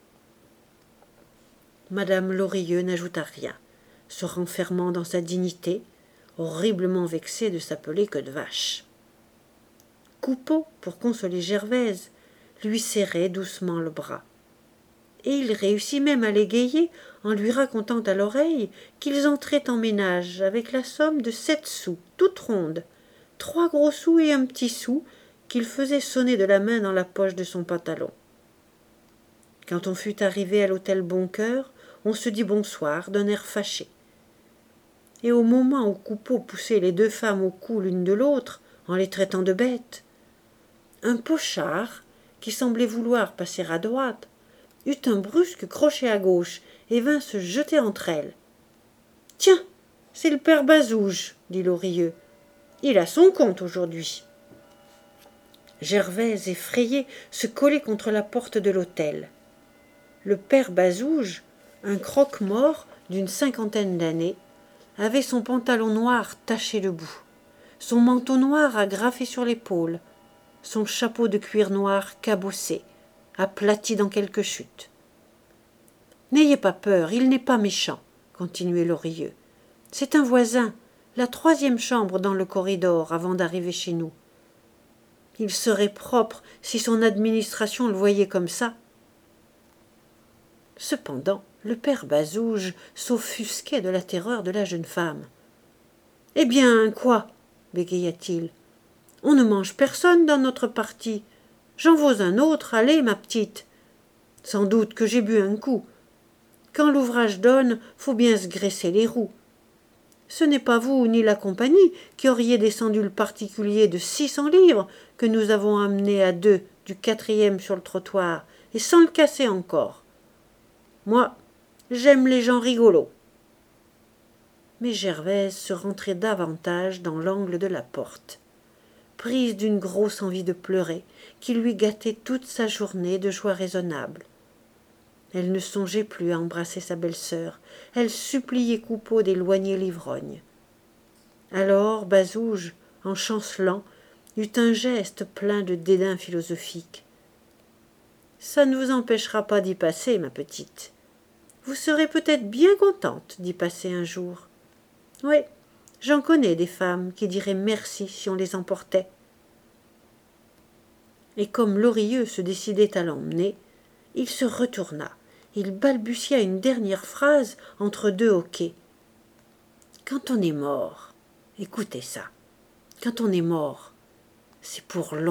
Madame Lorilleux n'ajouta rien, se renfermant dans sa dignité, horriblement vexée de s'appeler queue de vache. Coupeau, pour consoler Gervaise, lui serrait doucement le bras. Et il réussit même à l'égayer en lui racontant à l'oreille qu'ils entraient en ménage avec la somme de sept sous, toute ronde, trois gros sous et un petit sou qu'il faisait sonner de la main dans la poche de son pantalon. Quand on fut arrivé à l'hôtel Boncoeur, on se dit bonsoir d'un air fâché. Et au moment où Coupeau poussait les deux femmes au cou l'une de l'autre, en les traitant de bêtes, un pochard, qui semblait vouloir passer à droite, eut un brusque crochet à gauche et vint se jeter entre elles. « Tiens, c'est le père Bazouge, dit Lorilleux. Il a son compte aujourd'hui. Gervaise, effrayée, se collait contre la porte de l'hôtel. Le père Bazouge, un croque-mort d'une cinquantaine d'années, avait son pantalon noir taché de boue, son manteau noir agrafé sur l'épaule, son chapeau de cuir noir cabossé, aplati dans quelques chutes. « N'ayez pas peur, il n'est pas méchant, » continuait Lorilleux. « C'est un voisin, la troisième chambre dans le corridor avant d'arriver chez nous. Il serait propre si son administration le voyait comme ça. » Cependant, le père Bazouge s'offusquait de la terreur de la jeune femme. « Eh bien, quoi ?» bégaya-t-il. « On ne mange personne dans notre partie. J'en vaux un autre, allez, ma petite. Sans doute que j'ai bu un coup. Quand l'ouvrage donne, faut bien se graisser les roues. Ce n'est pas vous ni la compagnie qui auriez descendu le particulier de six cents livres que nous avons amené à deux du quatrième sur le trottoir, et sans le casser encore. Moi, j'aime les gens rigolos. » Mais Gervaise se rentrait davantage dans l'angle de la porte, prise d'une grosse envie de pleurer qui lui gâtait toute sa journée de joie raisonnable. Elle ne songeait plus à embrasser sa belle-sœur, elle suppliait Coupeau d'éloigner l'ivrogne. Alors Bazouge, en chancelant, eut un geste plein de dédain philosophique. « Ça ne vous empêchera pas d'y passer, ma petite. Vous serez peut-être bien contente d'y passer un jour. Oui, j'en connais des femmes qui diraient merci si on les emportait. » Et comme Lorilleux se décidait à l'emmener, il se retourna. Il balbutia une dernière phrase entre deux hoquets. « Quand on est mort, écoutez ça, quand on est mort, c'est pour longtemps. »